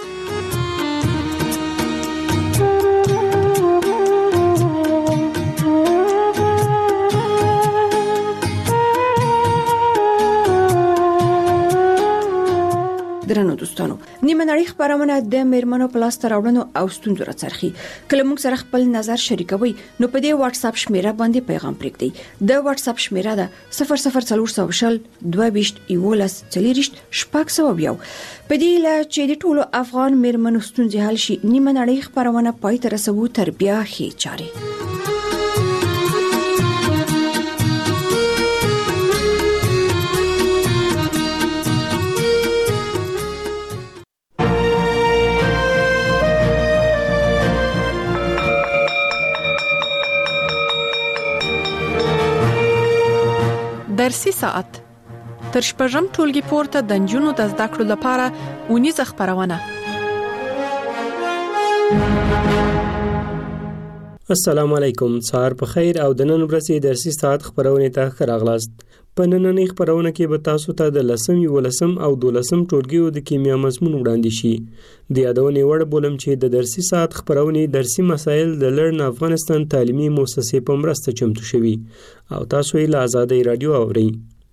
درنو دوستانو نیمه نړۍ خبرونه د میرمنو پلاستر راوړنو او ستونزو راڅرخي کله موږ سره خپل نظر شریکوي نو په دې واتس اپ شمیره باندې پیغام پرېږدئ د واتس اپ شمیره ده صفر صفر څلور سوه شل دوه ویشت یولس څلوېښت شپږ سوه یو په دې لا چې د ټولو افغان میرمنو ستونزې حل شي نیمه نړۍ خبرونه پای ته رسوو تر بیا ښې چارې درسي ساعت تر شپږم ټولګي پورته د نجونو د زده کړو لپاره ونیزه خبرونه. السلام علیکم، سهار په خیر او د نن ورځې درسي ساعت خبرونه ته راغلاست. په نننۍ خبرونه کې به تاسو ته د لسم یولسم او دولسم ټولګیو د کیمیا مضمون وړاندې شي. د یادونې وړ بولم چې د درسي ساعت خبرونه درسي مسایل د لرن افغانستان تعلیمي مؤسسې په مرسته چمتو شوي او تاسو یې له آزادۍ رادیو اورئ.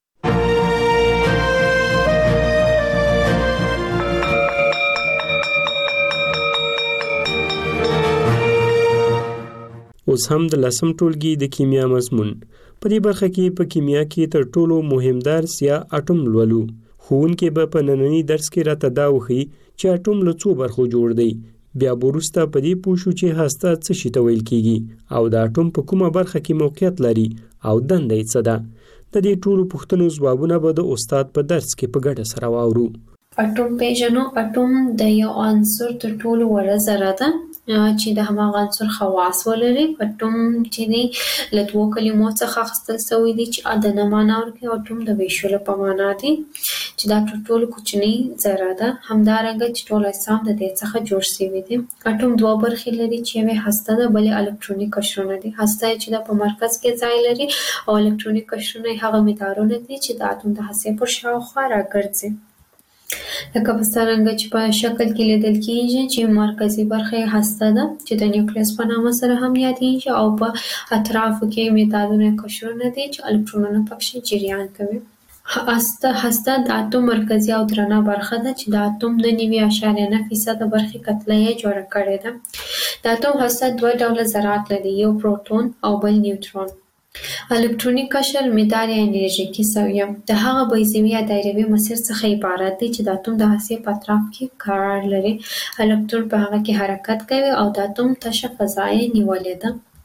اوس هم د لسم ټولګي د کیمیا مضمون. په دې برخه کې په کیمیا کې تر ټولو مهم درس یا اټوم لولو. ښوونکی به په نننۍ درس کې راته دا وښيي چې اټوم له څو برخو جوړ دی. بیا وروسته په دې پوه شو چې هسته څه شي ته ویل کېږي او د اټوم په کومه برخه کې موقعیت لري او دنده یې څه ده. د دې ټولو پوښتنو ځوابونه به د استاد په درس کې په ګډه سره واورو. اټوم پیژنو. اټوم د یو عنصر تر ټولو وړه ذره ده چې د هماغه عنصر خواص ولري. اټوم چې دی له دوو کلمو څخه اخیستل شوی دی چې ادنه معنا ورکوي. اټوم د ویشلو په معنا دی چې دا تر ټولو کوچنی ذره ده. همدارنګه چې ټول اجسام د دې څخه جوړ شوي دي. اټوم دوه برخې لري چې یوه هسته ده بلې الکترونیک قشرونه دي. هسته چې د په مرکز کې ځای لري او الکترونیک قشرونه هغه مدارونه دي چې د اټوم د هستې پر شاوخوا راګرځي. لکه په څرنګه چې په شکل کې لیدل کېږي چې مرکزي برخه هسته ده چې د نیوکلیس په نامه سره هم یادېږي او په اطرافو کې مدارونه قشرونه دي چې الکترونونه پکې جریان کوي. هسته هسته د اټوم مرکزي او درنه برخه ده چې د اټوم د نوي اعشاریه نه فیصد برخې کتله یې جوړه کړې ده. د اټوم هسته دوه ډوله ذرات لري، یو پروتون او بل نیوترون. الکترونیک قشر مدار یا انرژیکي سویه د هغه بیضوي یا دایروي مسیر څخه عبارت دی چې د اټوم د هستې په اطراف کې قرار لري. الکترون په هغه کې حرکت کوي او د اټوم تشه فضا یې نیولې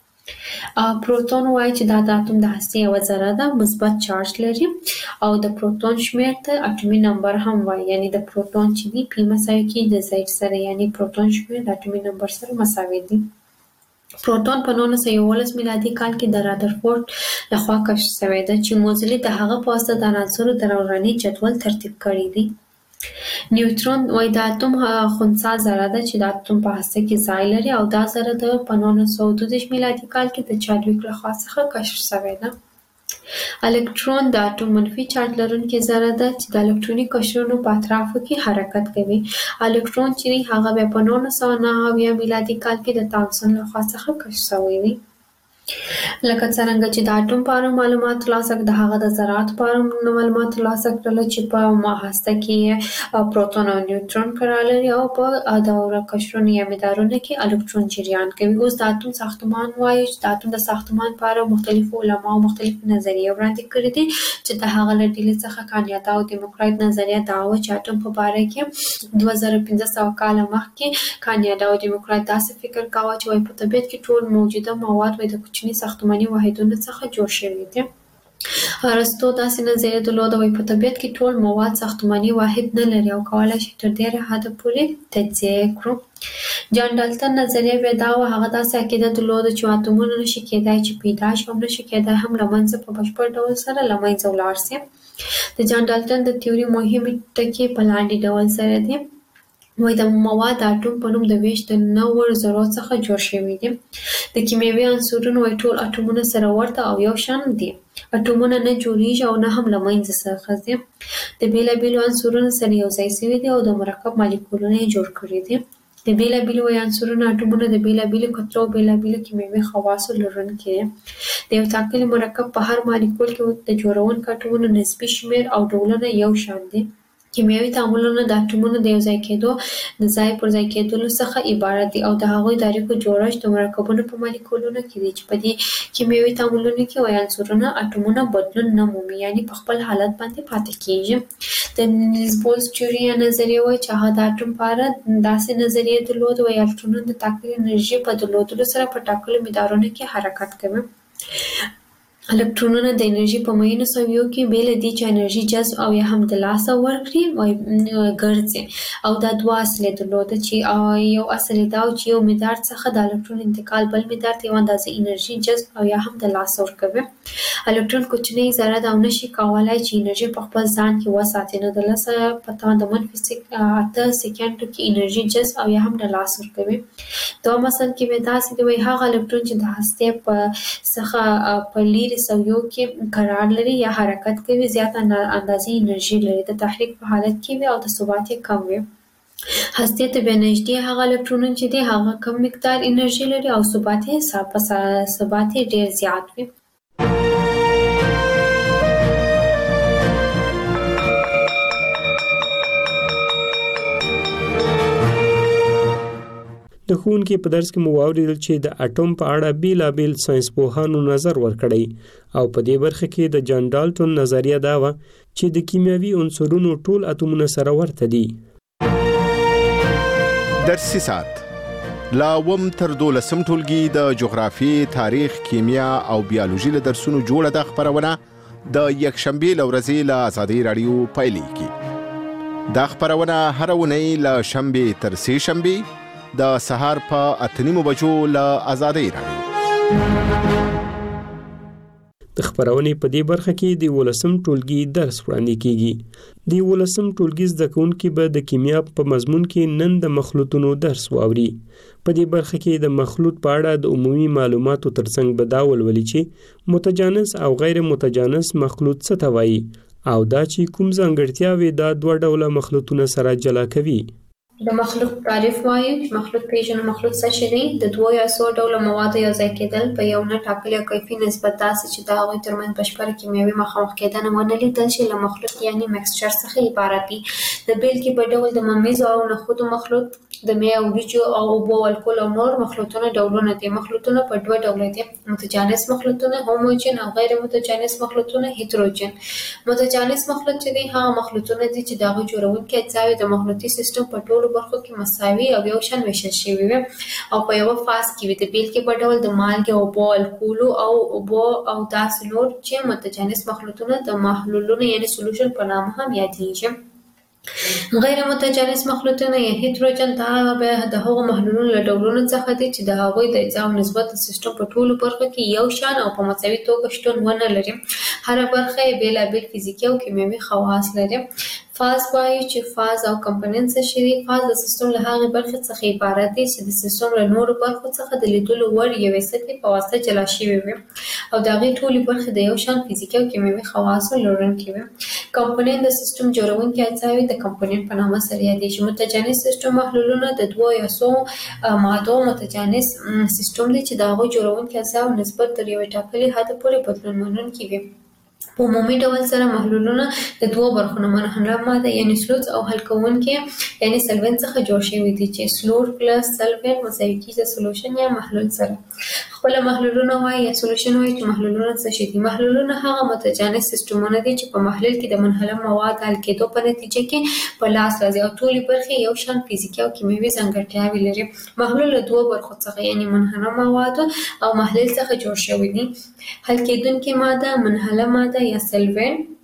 ده. پروتون وایي چې دا د اټوم د هستې یوه ذره ده، مثبت چارج لري او د پروتون شمیر ته اټومي نمبر هم وایي، یعنی د پروتون چې دی پی مساوي کېږي د زید سره، یعنی پروتون شمیر د اټومي نمبر سره مساوي دی. پروتون په نولس سوه یوولس میلادي کال کې د رادرفورد لخوا کشف شوی دی چې موزلي د هغه په واسطه د عناصرو د دوراني جدول ترتیب کړی دی. نیوترون وایي د اټوم خنثی ذره ده چې د اټوم په هسته کې ځای لري او دا ذره د په نولس سوه دوه دېرش میلادي کال کې د چادویک لخوا څخه کشف شوی ده. الکترون د اټوم منفي چارج لرونکې ذره ده چې د الکترونیک قشرونو په اطرافو کې حرکت کوي. الکترون چې هغه بیا په نولس سوه نهه اویا میلادي کال کې د تامسون لخوا څخه کشف شوی دی. لکه څرنګه چې د اټوم په اړه معلومات ترلاسه کړل، د هغه د ذراتو په اړه معلومات ترلاسه کړل چې په هسته کې پروتون او نیوترون قرار لري او په دوره قشرونو یا مدارونو کې الکترون جریان کوي. اوس د اټوم ساختمان وایي چې د اټوم د ساختمان په اړه مختلفو علماو مختلفې نظریې وړاندې کړې دي چې د هغه له ډلې څخه کانیاتا او دیموکرایت نظریه دا وه چې اټوم په باره کې دوه زره پنځه سوه کاله مخکې کانیاتا او دیموکرایت داسې فکر کاوه چې وایي په طبیعت کې ټول موجوده مواد وایي د کوچني ساختماني واحدونو څخه جوړ شوي دي. ارسطو داسې نظریه درلوده وایي په طبیعت کې ټول مواد ساختماني واحد نه لري او کولی شي تر ډېره حده پورې تجزیه یې کړو. جان ډالټن نظریه بیا دا وه، هغه داسې عقیده درلوده چې اتومونه نشي کېدای چې پیدا شي او نشي کېدای هم له منځه په بشپړ ډول سره له منځه ولاړ شي. د جان ډالټن د تیوري مهمې ټکي په لاندې ډول سره دي. وای د مواد اټوم په نوم د ویش د نور ذرو څخه جوړ شوی دي. د کیمیاوي عنصرونو وای ټول اټومونه سره ورته او یو شان دي. اټومونه نه جوړیږي او نه هم له منځه څخه ځي. د بیلابیلو عنصرونو سره یو ځای شوي دي او د مرکب مالیکولونه یې جوړ کړي دي. د بیلابیلو وای عنصرونو اټومونه د بیلابیلو کتلو بیلابیلو کیمیاوي خواصو لرونکي دي. د یو ټاکلي مرکب په هر مالیکول کې د جوړونکو اټومونو نسبي شمېر او ډولونه یو شان دي. کیمیاوي تعاملونه د اټومونو د یو ځای کېدو د ځای پر ځای کېدلو څخه عبارت دي او د هغوی د اړیکو جوړښت د مرکبونو په مالیکولونو کې دی چې په دې کیمیاوي تعاملونو کې وای عنصرونه اټومونه بدلون نه مومي، یعنی په خپل حالت باندې پاتې کیږي. د نیلز بولز تیوري نظریه وایي چې هغه د اټوم په اړه داسې نظریه درلوده وایي الکترونونه د ټاکلې انرژي په درلودلو سره په ټاکلو مدارونو کې حرکت کوي. الکترونونه د انرژي په معینو سویو کې بې له دې چې انرژي جذب او یا هم د لاسه ورکړي وایي ګرځي او دا دوه اصلې درلوده چې یو اصل یې دا و چې یو مدار څخه د الکترون انتقال بل مدار ته یو اندازه انرژي جذب او یا هم د لاسه ورکوي. الکترون کوچنی ذره ده او نشي کولی چې انرژي په خپل ځان کې وساتي، نو د لسه په توان د منفي اته سکندو کې انرژي جذب او یا هم د لاسه ورکوي. دوه مثال کې به داسې دی وایي هغه الکترون چې د هستې په څخه په لیرې سویو کې قرار لري یا حرکت کوي زیات اندازې انرژي لري، د تحریک په حالت کې وي او د ثبات یې کم وي. هستې ته بیا نږدې هغه الکترونونه چې دی هغه کم مقدار انرژي لري او ثبات یې ثبات یې ډېر زیات وي. د ښوونکي په درس کې مو واورېدل چې د اټوم په اړه بیلابیل ساینسپوهانو نظر ورکړی او په دې برخه کې د جان ډالټون نظریه دا وه چې د کیمیاوي عنصرونو ټول اتومونه سره ورته دي. درسي ساعت لا اووم تر دولسم ټولګي د جغرافیې، تاریخ، کیمیا او بیالوژي له درسونو جوړه ده خپرونه د یکشنبې له ورځې له ازادۍ راډیو پیلېږي. دا خپرونه هره اونۍ له شنبې تر سې شنبې د سهار په اته نیمو بجو له ازادۍ راډیو. د خپرونې په دې برخه کې د ولسم ټولګي درس وړاندې کیږي. د ولسم ټولګي زده کوونکي به د کیمیا په مضمون کې نن د مخلوطونو درس واوري. په دې برخه کې د مخلوط په اړه د عمومي معلوماتو ترڅنګ به دا ولولي چې متجانس او غیر متجانس مخلوط څه ته وایي او دا چې کوم ځانګړتیاوې دا دوه ډوله مخلوطونه سره جلا کوي. د مخلوط تعریف وایي چې مخلوط پیژنو. مخلوط څه شی دی؟ د دوه یا څو ډوله موادو یو ځای کېدل په یو نه ټاکلي او کیفي نسبت داسې چې د هغوی ترمنځ بشپړه کیمیاوي مخامخ کېدنه ونه لیدل شي له مخلوط یعنې مکسچر څخه عبارت دي. د بیلګې په ډول د ممیزو او نخودو مخلوط، د مې او وریجو او اوبو او الکول او نور مخلوطونه ډولونه دي. مخلوطونه په دوه ډوله دي: متجانس مخلوطونه هوموجن او غیر متجانس مخلوطونه هیتروجن. متجانس مخلوط چې دي هغه مخلوطونه دي چې د هغوی جوړونکي اجزاوې د مخلوطي سیستم په ټولو برخو کې مساوي او یو شان ویشل شوي وي او په یوه فاز کې وي. د بیلګې په ډول د مالګې، اوبو، الکولو او اوبو او داسې نور چې متجانس مخلوطونه د محلولونو یعنې سولوشن په نامه هم یادېږي. غیر متجانس مخلوطونه یا هیتروجن دا به د هغو محلولونو له ډولونو څخه دي چې د هغوی د اجزاو نسبت د سیسټم په ټولو برخو کې یو شان او په مساوي توګه شتون ونه لري. هره برخه یې بېلابېل فزیکي او کیمیاوي خواص لري. فاز وایي چې فاز او کمپوننټ څه شي دي؟ فاز د سیسټم له هغې برخې څخه عبارت دی چې د سیسټم له نورو برخو څخه د لیدلو وړ یوې سطحې په واسطه جلا شوي وي او د هغې ټولې برخې د یو شان فزیکي او کیمیاوي خواصو لرونکي وي. کمپوننټ د سیسټم جوړونکي اجزاوې د کمپوننټ په نامه سره یادېږي. متجانس سیسټم محلولونه د دوو یا څو مادو متجانس سیسټم دی چې د هغوی جوړونکي اجزاو نسبت تر یوې ټاکلې حده پورې بدلون منونکي وي. په عمومي ډول سره محلولونه د دوو برخو نه منحله ماده یعنې سلوټ او حل کوونکي یعنې سلوین څخه جوړ شوي دي چې سلوټ پلس سلوین مساوي کېږي د سولوشن یا محلول سره. خپله محلولونه وایي یا سولوشن وایي چې محلولونه څه شي دي؟ محلولونه هغه متجانس سیسټمونه دي چې په محلول کې د منحله مواد حل کېدو په نتیجه کې په لاس راځي او ټولې برخې یو شان فزیکي او کیمیاوي ځانګړتیاوې لري. محلول له دوو برخو څخه یعنې منحله موادو او محلول څخه جوړ شوي دي. حل کېدونکې ماده، منحله ماده یا سلوین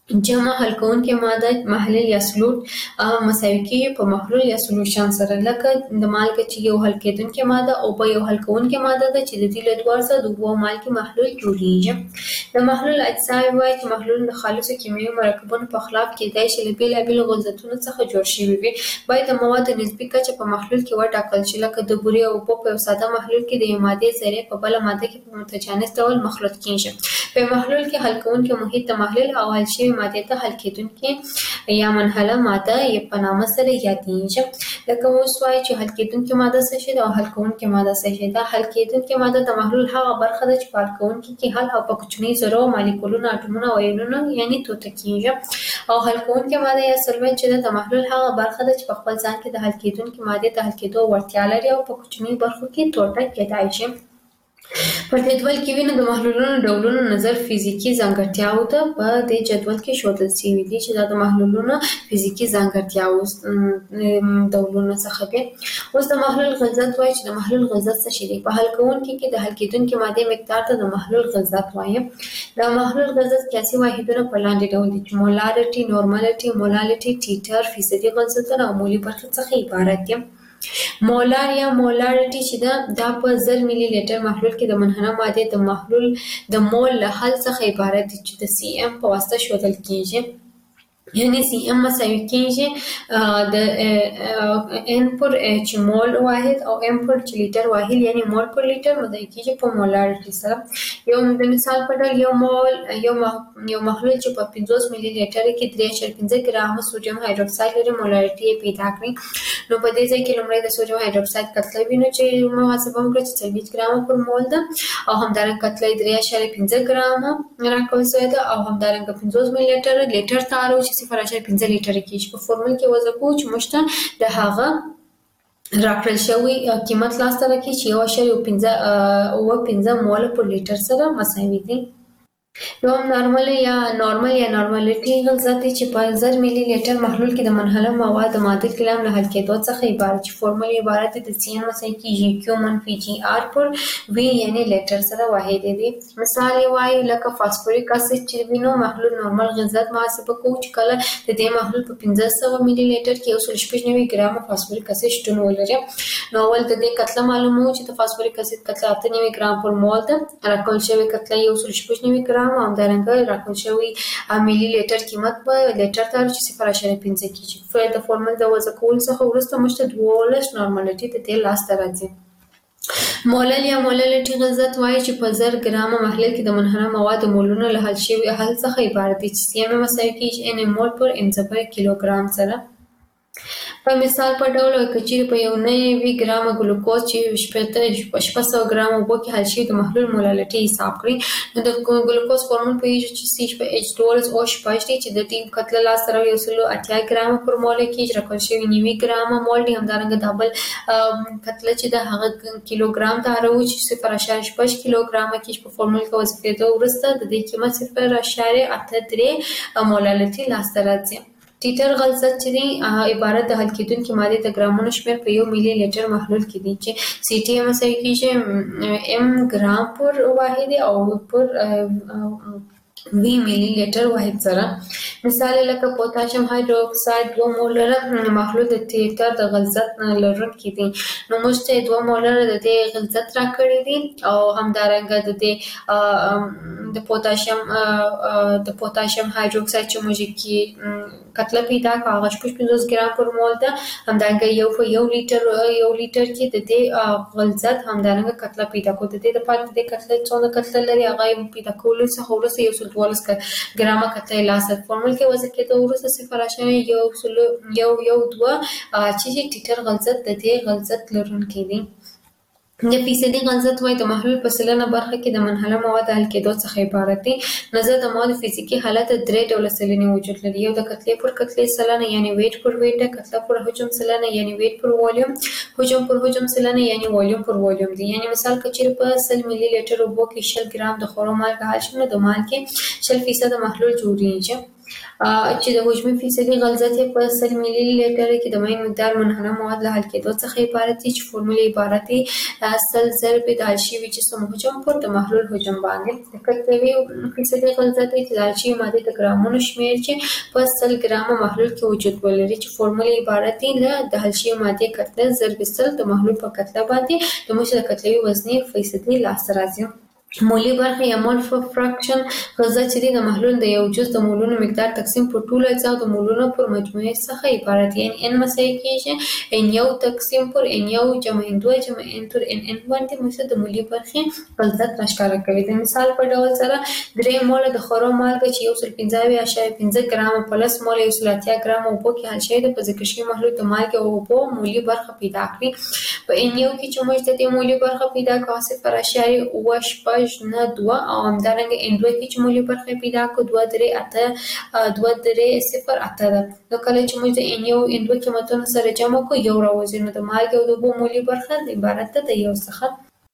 جمع حل کوونکې ماده محلول یا سولوټ مساوي کیږي په محلول یا سولوشن سره. لکه د مالګه چې یو حل کېدونکې ماده او په یو حل کوونکې ماده ده چې د دې له دوه سره د اوبو او مالګې محلول جوړیږي. د محلول اجزا وایي چې محلول د خالصو کیمیاوي مرکبونو په خلاف کېدای شي له بېلابېلو غلظتونو څخه جوړ شوي وي. باید د موادو نسبي کچه په محلول کې وټاکل شي. لکه د بورې او اوبو په یو ساده محلول کې د یو مادې ذرې په بله ماده کې په متجانس ډول مخلوط کېږي. په محلول کې حل کوونکې محیط د محلول او حل شوي مادې ته حل کېدونکې یا منحله ماده یې په نامه سره یادېږي. لکه اوس وایي چې حل کېدونکې ماده څه شی ده او حل کوونکې ماده څه شی ده. حل کېدونکې ماده د محلول هغه برخه ده چې په حل کوونکي کې حل او په کوچنیو ذرو مالیکولونو اټومونو او ایونونو یعنې ټوټه کېږي. او حل کوونکې ماده یا سولوینټ چې ده د محلول هغه برخه ده چې په خپل ځان کې د حل کېدونکې مادې د حل کېدو وړتیا لري او په کوچنیو برخو کې ټوټه کېدای شي. په جدول کې وینو د محلولونو ډولونو نظر فزیکی ځانګړتیاو ته په دې جدول کې ښودل شوي دي چې دا د محلولونو فزیکی ځانګړتیاو ډولونه څخه دي. اوس د محلول غلظت وایي چې د محلول غلظت څه شی دی. په حل کوونکي کې د حل کېدونکې مادې مقدار ته د محلول غلظت وایي. د محلول غلظت قیاسي واحدونه په لاندې ډول دي چې مولارټي، نورمالټي، مولالټي، ټیټر، فیصدي غلظتونه او مولي برخې څخه عبارت دي. مولار یا مولارټي چې ده دا په زر ملي لیټر محلول کې د منحنه مادې د محلول د مول له حل څخه عبارت دي چې د سی ام په واسطه ښودل کېږي. یعنی سی ام مساوي کېږي د ان پر چې مول واحد او ام پر چې لیټر واحد یعنی مول پر لیټر مضاعف کېږي په مولارټي سره. یو د مثال په ډول یو مول یو یو محلول چې په پنځوس ملي لیټر کې درې اعشاریه پنځه ګرامه سوډیم هایدروکساید لري مولارټي یې پیدا کړي. نو په دې ځای کې لومړی د سوډیم هایدروکساید کتله وینو چې محاسبه وکړه چې څلوېښت ګرامه پر مول ده او همدارنګه کتله یې درې اعشاریه پنځه ګرامه راکول شوې ده او همدارنګه پنځوس ملي لیټر لیټر ته اړوي چې صفر اعشاریه پنځه لیټره کېږي. په فورمول کې وضع کوو چې موږ ته د هغه راکړل شوی قیمت لاسته راکړي چې یو اعشاریه پنځه اووه پنځه موله پر لیټر سره مساوي دي. دوم نارمل یا نارمل یا نارمالټي غلظت دی چې په زر ملي لیټر محلول کې د منحله مواد معادل کلام له حل کېدو څخه عبارت چې فورمول عبارت دی د سی ان مساوي کېږي کیو منفي جي آر پر وي یعنې لیټر سره واحد دی. مثال یې وایي لکه فاسفوریک اسید چې وینو محلول نارمل غلظت محاسبه کوو چې کله د دې محلول په پنځه سوه ملي لیټر کې یو سل شپږ نوي ګرامه فاسفوریک اسید شتون ولري. نو اول د دې کتله معلوموو چې د فاسفوریک اسید کتله اته نوي ګرام پر مول ده. راکول شوې کتله یو سل شپږ نوي ګرام او همدارنګه راکول شوی ملي لیټر قیمت په لیټر ته چې صفر اعشاریه پنځه کېږي. فعل د فورمول د وضع کولو څخه وروسته موږ ته دولس نارمالټي د دې لاسته راځي. مولل یا مولالټي غلظت وایي چې په زر ګرامه محلول کې د منحنه موادو مولونه له حل شوي حل څخه عبارت دي چې سی ام مساوي کېږي ان مول پر ان څپه کیلوګرام سره. په مثال په ډول که چیرې په یو نوي ګرامه ګلوکوز چې شپږ شپږ سوه ګرامه اوبو کې حل شوي د محلول مولالټي حساب کړئ نو د ګلوکوز فورمول پوهېږو چې سی شپږ ایچ دولس او شپږ دی چې د دې کتله لاسته راوړي یو سل اتیا ګرامه پر مول کېږي. راکول شوي نوي ګرامه مول دي. همدارنګه دا بل کتله چې د هغه کیلوګرام ته اړوو چې صفر اعشاریه شپږ کیلوګرامه کېږي. په فورمول کې وضع کېدو وروسته د دې قیمت صفر اعشاریه اته درې مولالټي لاسته راځي. ټیټر غلظت چې دی عبارت د حل کېدونکې مادې د ګرامونو شمېر په یو ملي لیټر محلول کې دی چې سی ټي مساوي کېږي ام ګرام پر واحد او پر وی ملي لیټر واحد سره. مثال لکه پوتاشیم هایدروکساید دوه مولره محلول د ټیټر د غلظت لرونکی دی. نو موږ ته دوه مولره د دې غلظت راکړي دي او همدارنګه د دې د پوتاشیم د پوتاشیم هایدروکساید چې موږ کې کتله پیدا کړه هغه شپږ پنځوس ګرام پر مول ده. همدارنګه یو په یو لیټر یو لیټر کې د دې غلظت همدارنګه کتله پیدا کړو. د دې لپاره د دې کتله څونه کتله لري هغه پیدا کولو څخه وروسته یو سل دولس ګرامه کتله لاسته فورمول کې وضع کېدو وروسته صفر اعشاریه یو سل یو یو دوه چې ټیټر غلظت د دې غلظت لرونکی دی. د فیصدي غلظت وایي د محلول په سلنه برخه کې د منحله مواد حل کېدو څخه عبارت دی. نظر د موادو فزیکي حالت درې ډوله سلنې وجود لري. یو د کتلې پر کتلې سلنه یعنی ویټ پر ویټ ده. کتله پر حجم سلنه یعنی ویټ پر والیوم. حجم پر حجم سلنه یعنی والیوم پر والیوم دی. یعنی مثال که چیرې په سل ملي لیټر اوبو کې شل ګرام د خورو مالګه حل شي نو د مالګې شل فیصده محلول جوړیږي. چې د حجمي فیصدي غلظت په سل ملي لیټر کې د مایع مقدار منحنه مواد له حل کېدو څخه عبارت دي چې فورموله عبارت دي سل ضرب د حل شوي جسم حجم پر د محلول حجم باندې د کتلوي فیصدي غلظت د حل شوي مادې د ګرامونو شمیر چې په سل ګرامه محلول کې وجود ولري چې فورموله عبارت دي له د حل شوي مادې کتله ضرب سل د محلول په کتله باندې د مجموع د کتلوي وزني فیصدي لاسته راځي. مولی برخه یا مول فراکشن غلظت چې د محلول د یو جز د مولونو مقدار تقسیم پر ټولو اجزا د مولونو پر مجموعه څخه عبارت دی. ان ان مساوي کېږي ان یو تقسیم پر ان یو جمع ان دوه جمع ان تر ان ان باندې مثل د مولی برخه غلظت راښکاره کوي. د مثال په ډول سره درې موله د خورو مالګه چې یو سل پنځه اویا اعشاریه پنځه ګرامه پلس موله یو سل اتیا ګرامه اوبو کې حل شوی د په ذکر شوي محلول د مالګې او اوبو مولی برخه پیدا کړي. په ان یو کې چې موږ د دې مولی برخه پیدا کوو صفر اعشاریه اوه شپږ نه دوه او همدارنګه ان دوه کې چې مولی برخه پیدا کو دوه درې اته دوه درې صفر اته ده. نو کله چې موږ د ان یو ان دوه قیمتونو سره جمع کو یو راوځي نو د مالګې او د اوبو مولی برخه عبارت ده د یو څخه.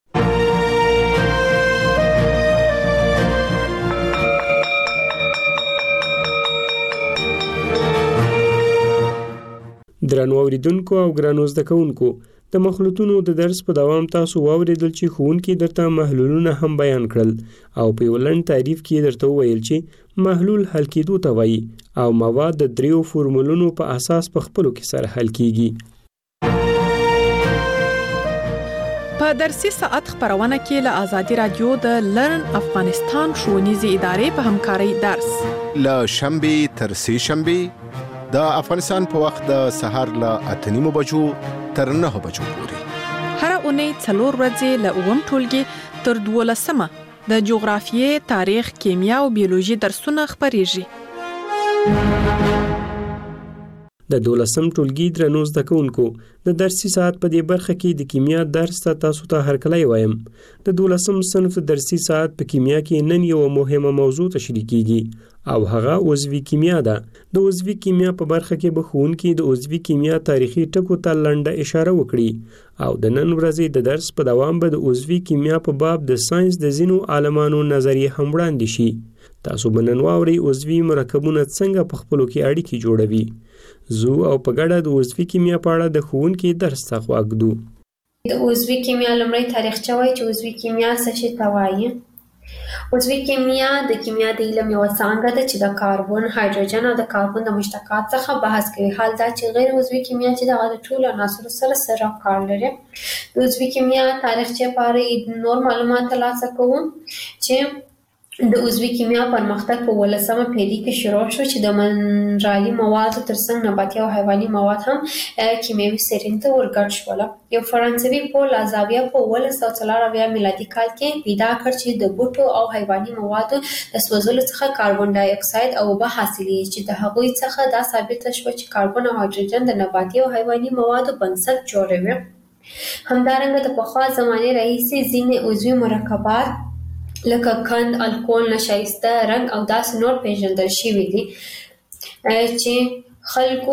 درنو اوریدونکو او ګرانو زده کوونکو د مخلوطونو د درس په دوام تاسو واوریدل چې ښوونکي درته محلولونه هم بیان کړل او په یو لنډ تعریف کې درته وویل چې محلول حل کېدو ته وایي او مواد د دریو فورمولونو په اساس په خپلو کې سره حل کیږي. په درسي ساعت خبرونه کې له آزادي رادیو د لرن افغانستان ښوونیزې ادارې په همکارۍ درس له شنبې تر سې شنبې د افغانستان په وخت د سهار له اته نیمو بجو تر نهه بجو پورې هر اونۍ څلور ورځې له اووم ټولګي تر دولسمه د جغرافیې، تاریخ، کیمیا او بیولوژي درسونه خپریږي. د دولسم ټولګي درنو زده کوونکو د درسي ساعت په دې برخه کې د کیمیا درس ته تاسو ته هرکلی وایم. د دولسم صنف درسي ساعت په کیمیا کې نن یو مهمه موضوع تشریح کیږي او هغه عضوي کیمیا ده. د عضوي کیمیا په برخه کې به ښوونکي د عضوي کیمیا تاریخي ټکو ته لنډه اشاره وکړي او د نن ورځې د درس په دوام به د عضوي کیمیا په باب د ساينس د ځینو عالمانو نظریې هم وړاندې شي. تاسو به نن واورئ عضوي مرکبونه څنګه په خپلو کې اړیکې جوړوي. زو او په ګډه د عضوي کیمیا په اړه د ښوونکي درس ته غوږ ږدو. د عضوي کیمیا لومړی تاریخچه وایي چې عضوي کیمیا څه شي ته وایي. عضوي کیمیا د کیمیا د علم یوه څانګه ده چې د کاربن، هایدروجن او د کاربن د مشتقات څخه بحث کوي. حال دا چې غیر عضوي کیمیا چې دغه د ټولو عناصرو سره سره کار لري. د عضوي کیمیا تاریخچه په اړه نور معلومات ترلاسه کوو چې د عضوي کیمیا پرمختګ په ولسمه پیړۍ کې شروع شو چې د منرالي موادو ترڅنګ نباتي او حیواني مواد هم کیمیاوي سرین ته ورګډ شول. یو فرانسوي پول لازاویه په اوولس سوه څلور اویا میلادي کال کې پیدا کړ چې د بوټو او حیواني موادو د سوځولو څخه کاربن ډای اکساید او اوبه حاصلېږي چې د هغوی څخه دا ثابته شوه چې کاربن او هایدروجن د نباتي او حیواني موادو بنسټ جوړوي. همدارنګه د پخوا زمانې راهیسې ځینې عضوي مرکبات لکه کند، الکول، نشایسته، رنګ او داسې نور پیژندل شوي دي چې خلکو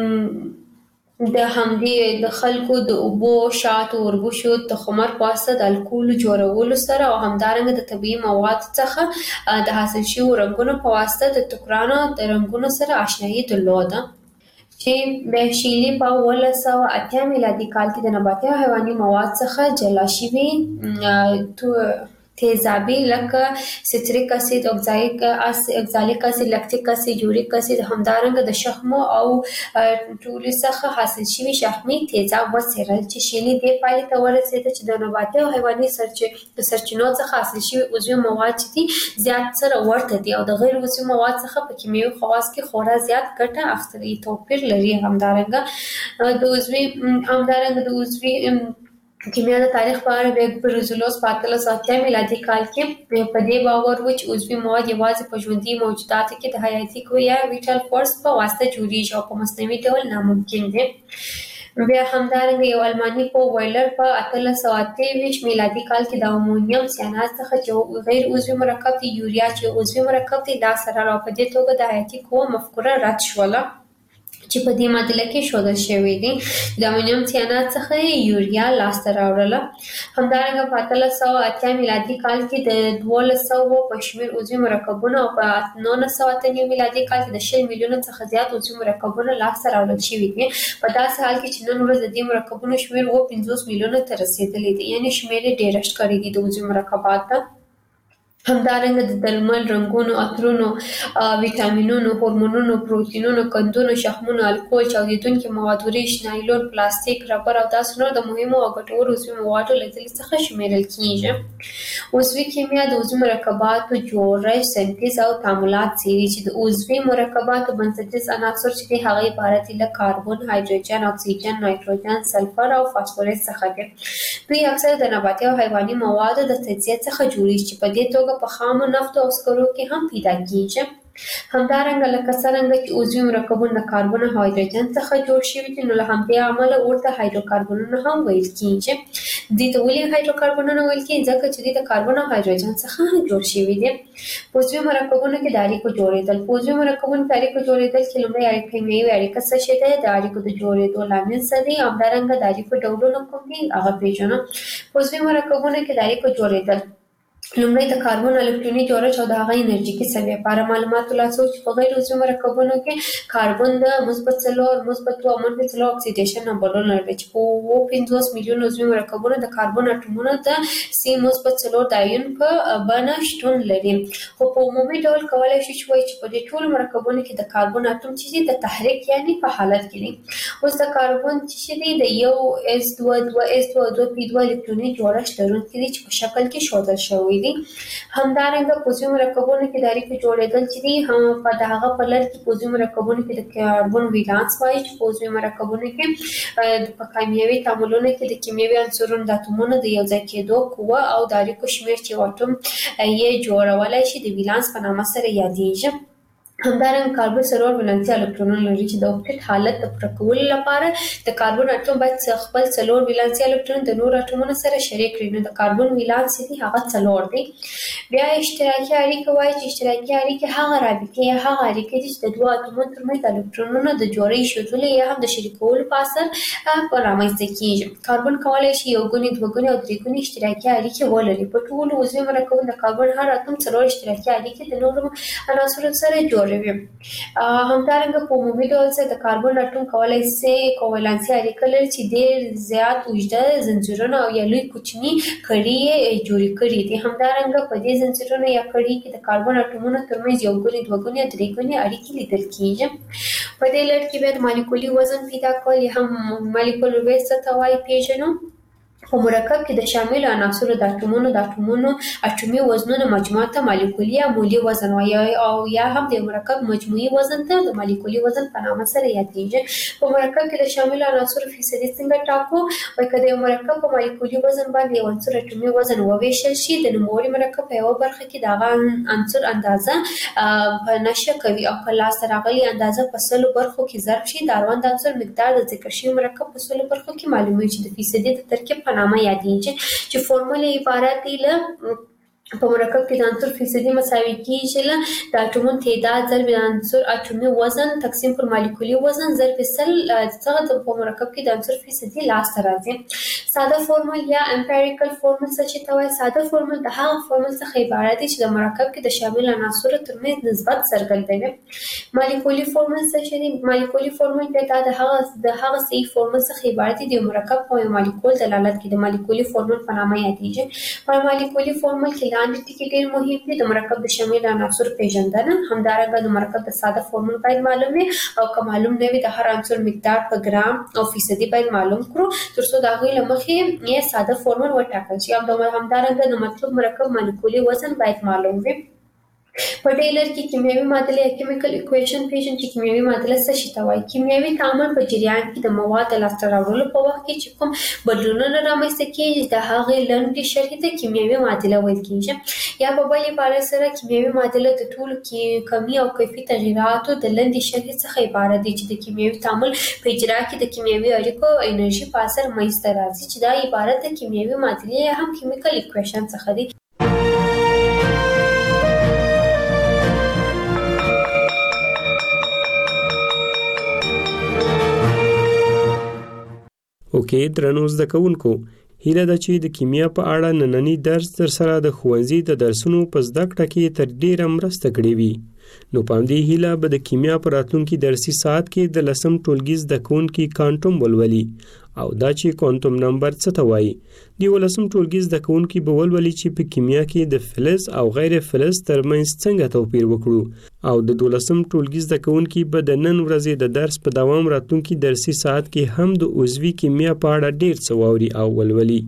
د همدې د خلکو د اوبو، شاتو، وربشو، تخمر په واسطه د الکولو جوړولو سره او همدارنګه د طبیعي موادو څخه د حاصل شویو رنګونو په واسطه د ټوکرانو د رنګونو سره آشنایي درلوده چې د شیلي په اوولس سوه اتیا میلادي کال کې د نباتي او حیواني مواد څخه جلا شوي تیزابي لکه ستریک اسید، اکزالیک اسید، لکتیک اسید، یوریک اسید، همدارنګه د شحمو او ټولو څخه حاصل شوي شحمي تیزاب وڅېړل چې شیلي دې پایلې ته ورسېده چې د نباتي او حیواني سرچینو څخه حاصل شوي عضوي مواد چې دي زیات سره ورته دي او د غیر عضوي مواد څخه په کیمیاوي خواص کې خورا زیات ګټه اخیستلي توپیر لري. همدارنګه د عضوي همدارنګه د عضوي کیمیا د تاریخ په اړه بیګ برزولوس په اتلس سوه اتیا میلادي کال کې په دې باور و چې عضوي مواد یوازې په ژوندي موجوداتو کې د حیاتي قوې یا ویټل فورس په واسطه جوړیږي او په مصنوعي ډول ناممکن دي. بیا همدارنګه یو الماني پوه ویلر په اتلس سوه اته ویشت میلادي کال کې د امونیم سیاناز څخه چې غیر عضوي مرکب دی یوریا چې عضوي مرکب دی دا سره را په دې توګه د حیاتي قوې مفکوره رد شوله. چې په دې معادله کې ښودل شوی دی. د امونیم ثیانات څخه یوریا لاسته راوړله. همدارنګه په اتلس سوه اتیا میلادي کال کې د دولس سوه په شمېر عضوي مرکبونه او په نولس سوه اته نوي میلادي کال کې د شل میلیونو څخه زیات عضوي مرکبونه لاسته راوړل شوي دي. په داسې حال کې چې نن ورځ د دې مرکبونو شمېر اووه پنځوس میلیونو ته رسېدلی دی، یعنې شمېر یې ډېرښت کړی دی د عضوي مرکباتو. همدارنګه د درمل، رنګونو، عطرونو، ویټامینونو، هورمونونو، پروتینونو، قندونو، شحمونو، الکول، چاودیدونکي مواد، وریښ، نایلون، پلاستیک، ربر او داسې نور د مهمو او ګټورو عضوي موادو له ډلې څخه شمیرل کیږي. عضوي کیمیا د عضوي مرکباتو جوړښت، سنتیز او تعاملات څیړي چې د عضوي مرکباتو بنسټیز عناصر چې دي هغه عبارت دي له کاربن، هایدروجن، اکسیجن، نایتروجن، سلفر او فاسفورس څخه دي. دوی اکثر د نباتي او حیواني موادو د تجزیه څخه جوړیږي چې په دې توګه په خامو نفتو او سکرو کې هم پیدا کیږي. همدارنګه لکه څرنګه چې عضوي مرکبونه د کاربن او هایدروجن څخه جوړ شوي دي، نو له همدې امله ورته هایدروکاربنونه هم ویل کیږي. دې ته ولې هایدروکاربنونه ویل کیږي؟ ځکه چې دوی د کاربن او هایدروجن څخه جوړ شوي دي. په عضوي مرکبونو کې د اړیکو جوړېدل. په عضوي مرکبونو کې اړیکو جوړېدل کې لومړی اړیکه کیمیاوي اړیکه څه شی دی، د اړیکو د جوړېدو لامل څه دی، همدارنګه د اړیکو ډولونه کوم دي هغه پېژنو. په عضوي مرکبونو کې د اړیکو جوړېدل لومړی د کاربن الکتروني جوړښت او د هغه انرژیکي سویې لپاره معلومات ترلاسه چې په غیر عضوي مرکبونو کې کاربن د مثبت څلور، مثبت اوه او منفي څلور اکسیډیشن نمبرونه لري چې په اووه پنځوس میلیون عضوي مرکبونو د کاربن اټومونه د سی مثبت څلور د آیون په بڼه شتون لري. خو په عمومي ډول کولی شو چې وایي چې په دې ټولو مرکبونو کې د کاربن اټوم چې د تحریک یعنی په حالت کې دي. اوس د کاربن چې دی د یو اس دوه دوه اس دوه دوه پی دوه الکتروني جوړښت لرونکی دی چې په شکل کې ښودل شوی دی. همدارنګه په عضوي مرکبونو کې د اړیکو جوړېدل چې دي هم په د هغه په لړ کې په عضوي مرکبونو کې د کاربن ولانس وایي چې په عضوي مرکبونو کې په کیمیاوي تعاملونو کې د کیمیاوي عنصرونو د اتومونو د یوځای کېدو قوه او د اړیکو شمېر چې یو اتوم یې جوړولی شي د ولانس په نامه سره یادېږي. همدارنګه کاربن څلور ولانسي الکترونونه لري چې د اوکټیت حالت د پوره کولو لپاره د کاربن اټوم باید خپل څلور ولانسي الکترون د نورو اټومونو سره شریک کړي. نو د کاربن ولانس دی هغه څلور دی. بیا اشتراکي اړیکه وایي چې اشتراکي اړیکې هغه رابطې یا هغه اړیکې دي چې د دوه اتومونو ترمنځ د الکترونونو د جوړې ایښودلو یا هم د شریکولو په اثر رامنځته کیږي. کاربن کولی شي یو ګونې، دوه ګونې او درې ګونې اشتراکي اړیکې ولري. په ټولو عضوي مرکبونو د کاربن هر اتوم څلور اشتراکي اړیکې د نورو عناصرو سره جوړوي. همدارنګه په عمومي ډول سره د کاربن اټوم کولی شي کوولانسي اړیکه لري چې ډېر زیات اوږده زنځیرونه او یا لوی کوچني کړي یې جوړې کړي دي. همدارنګه په دې زنځیرونو یا کړي کې د کاربن اټومونو ترمنځ یو ګونې، دوه ګونې او درې ګونې اړیکې لیدل کیږي. په دې لړ کې بیا د مالیکولي وزن پیدا کول یا هم مالیکولر ویټ څه ته وایي پېژنو. په مرکب کې د شاملو عناصرو د اټومونو د اټومونو اټومي وزنونو مجموعه ته مالیکولي یا مولي وزن وایي او یا هم د مرکب مجموعي وزن ته د مالیکولي وزن په نامه سره یادېږي. په مرکب کې د شاملو عناصرو فیصدي څنګه ټاکو؟ وایي که د یو مرکب په مالیکولي وزن باندې یو عنصر اټومي وزن وویشل شي، د نوموړي مرکب په یوه برخه کې د هغه عنصر اندازه په نښه کوي او که لاسته راغلې اندازه په سلو برخو کې ضرب شي، د اړوند عنصر مقدار د ذکر شوي مرکب په سلو برخو کې معلومیږي چې د فیصدي د ترکیب په نامه یادېږي چې فورمول یې عبارت دی له په مرکب کې د عنصر فیصدي مساوي کیږي له د اټومونو تعداد ضرب د عنصر اټومي وزن تقسیم پر مالیکولي وزن ضرب سل څخه په مرکب کې د عنصر فیصدي لاسته راځي. ساده فورمول یا امپیریکل فورمول څه چې ته وایي؟ ساده فورمول د هغه فورمول څخه عبارت دی چې د مرکب کې د شامل عناصرو ترمنځ نسبت څرګندوي. مالیکولي فورمول څه شی دی؟ مالیکولي فورمول بیا د هغه د هغه صحیح فورمول څخه عبارت دی د مرکب په یو مالیکول دلالت کوي. د مالیکولي فورمول په نامه یادېږي. په مالیکولي فورمول کې لاندې ټکي ډېر مهم دي. د مرکب د شامل عناصرو پیژندنه، همدارنګه د مرکب د ساده فورمول باید معلوم وي او که معلوم نه وي د هر عنصر مقدار په ګرام او فیصدي باید معلوم کړو تر څو د هغوی له مخې یې ساده فورمول وټاکل شي. همدارنګه د مطلوب مرکب مالیکولي وزن باید معلوم وي. په دې لړ کې کیمیاوي معادله یا کیمیکل ایکویشن پیژنو چې کیمیاوي معادله څه شي ته وایي؟ کیمیاوي تعامل په جریان کې د مواد د لاسته راوړلو په وخت کې چې کوم بدلونونه رامنځته کېږي د هغې لنډې شرحې ته کیمیاوي معادله ویل کېږي. یا په بل عبارت سره کیمیاوي معادله د ټولو کمي او کیفي تغییراتو د لنډې شرحې څخه عبارت دی چې د کیمیاوي تعامل په اجرا کې د کیمیاوي اړیکو انرژي په اثر منځته راځي چې دا عبارت د کیمیاوي معادلې یا هم کیمیکل ایکویشن څخه دی. بلکې درنو زده کوونکو هیله ده چې د کیمیا په اړه نننی درس تر سره د ښوونځي د درسونو په زده کړه کې تر ډیره مرسته کړې وي. نو په همدې هیله به د کیمیا په راتلونکي درسي ساعت کې د لسم ټولګي زده کوونکي کوانټم ولولي او دا چې کوانټم نمبر څه ته وایي. د یولسم ټولګي زده کوونکي به ولولي چې په کیمیا کې د فلز او غیر فلز ترمنځ څنګه توپیر وکړو او د دولسم ټولګي زده کوونکي به د نن ورځې د درس په دوام راتلونکي درسي ساعت کې هم د عضوي کیمیا په اړه ډیر څه واوري او ولولي.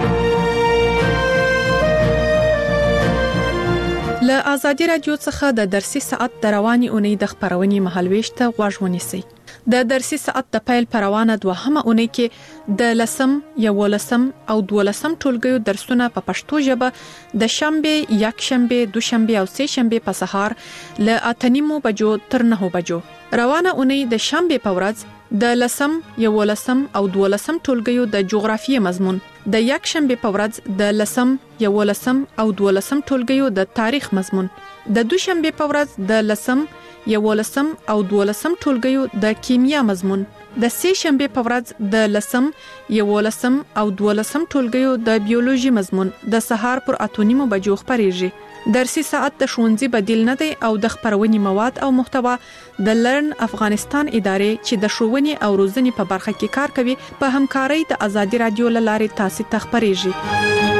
له آزادي رادیو څخه د درسي ساعت د رواني اونۍ د خبرونې مهالويش ته غوږ ونیسئ. د درسي ساعت د پیل پروانه دوهمه اونۍ کې د لسم، یولسم او دولسم ټولګیو درسونه په پښتو ژبه د شنبه، یک شنبه، دوشنبه او سه شنبه په سهار له اته نیمو بجو تر نهو بجو. روانه اونۍ د شنبه په ورځ د لسم، یولسم او دولسم ټولګیو د جغرافیې مضمون، د یک شنبه په ورځ د لسم، یولسم او دولسم ټولګیو د تاریخ مضمون، د دوشنبه په ورځ د لسم، یولسم او دولسم ټولګیو د کیمیا مضمون، د سه شنبه په ورځ د لسم، یولسم او دولسم ټولګیو د بیولوژي مضمون د سهار پر اته نیمو بجو خبرېږي. درسي ساعت د ښوونځي بدیل نه دی او د خبرونې مواد او محتوا د لرن افغانستان ادارې چې د ښوونې او روزنې په برخه کې کار کوي په همکارۍ د آزادي رادیو له لارې تاسو ته خبرېږي.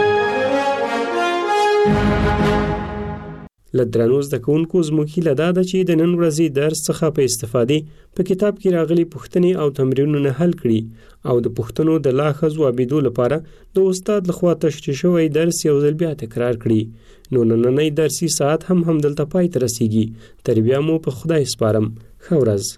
لدرانو زده کوونکو زموږ هیله دا ده چې د نن ورځې درس څخه په استفادې په کتاب کې راغلي پوښتنې او تمرینونه حل کړي او د پوښتنو د لا ښه ځوابېدو لپاره د استاد لخوا تشریح شوی درس یو ځل بیا تکرار کړي. نو نننی درسي ساعت هم همدلته پای ته رسیږي. تر بیا مو په خدای سپارم. ښه ورځ.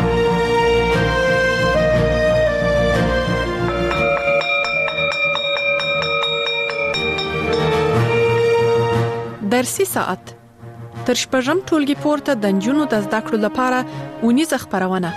درسي ساعت تر شپږم ټولګي پورته د نجونو د زده کړو لپاره اونیزه خبرونه.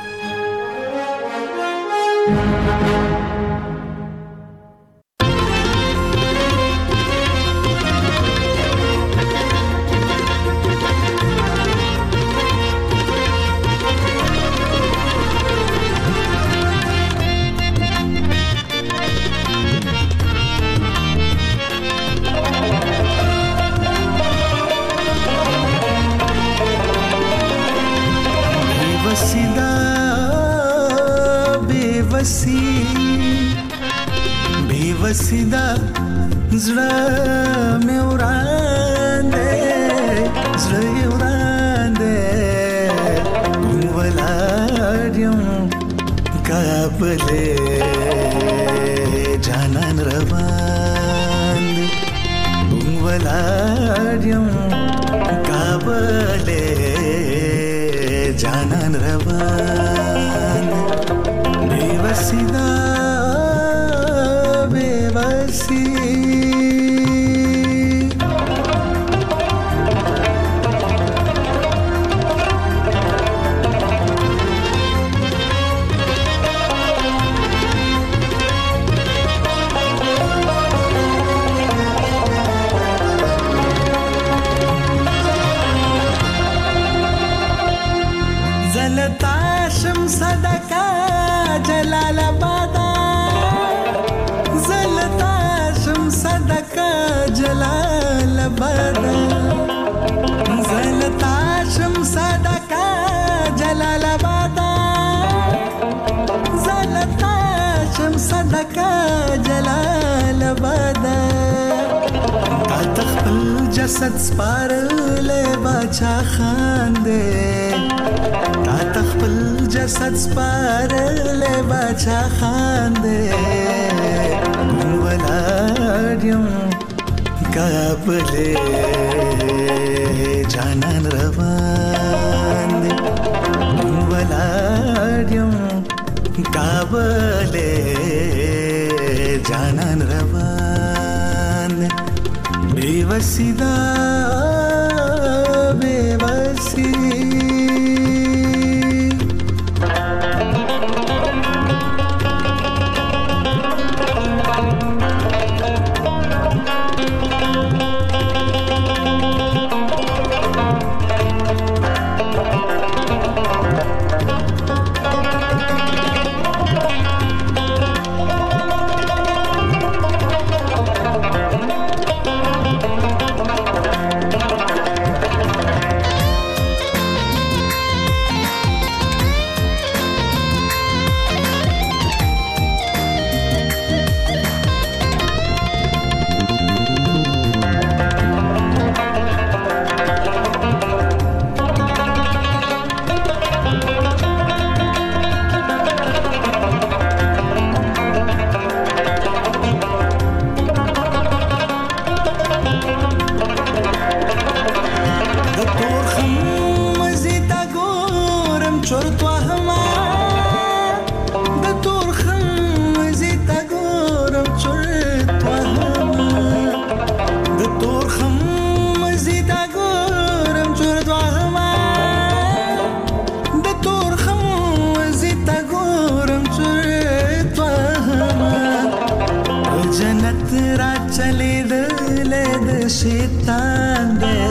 बेवसीदा زړه مې وړاندې زړه وړاندې ولادم کابلې جانان روان ولادم کابلې جانان روان बेवसीदा बेवसी زلتاشم صدقه جلالاباد زلتاشم صدقه جلالاباد زلتاشم صدقه جلالاباد زلتاشم صدقه جلالاباد تا تخپل جسد سپارلې باچا خان دې تا تخپل جسد سپارلې باچا خان دې ولادم کابلې جانان روان دې ولادم کابلې جانان روان دې बेवसीदा बेवसी چورتوا هما د تور خم زیتا ګورم چورتوا هما د تور خم زیتا ګورم چورتوا هما د تور خم زیتا ګورم چورتوا هما جنت را چلے دلے د شیطان دے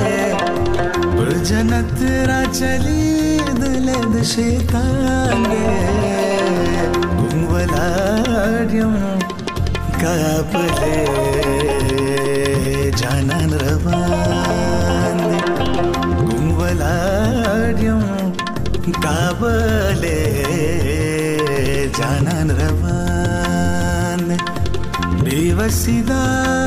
جنت را چلی دلے د شیطان دے گم ولاریم کابلے جانان روان دے گم ولاریم کابلے جانان روان دے بیوسیدہ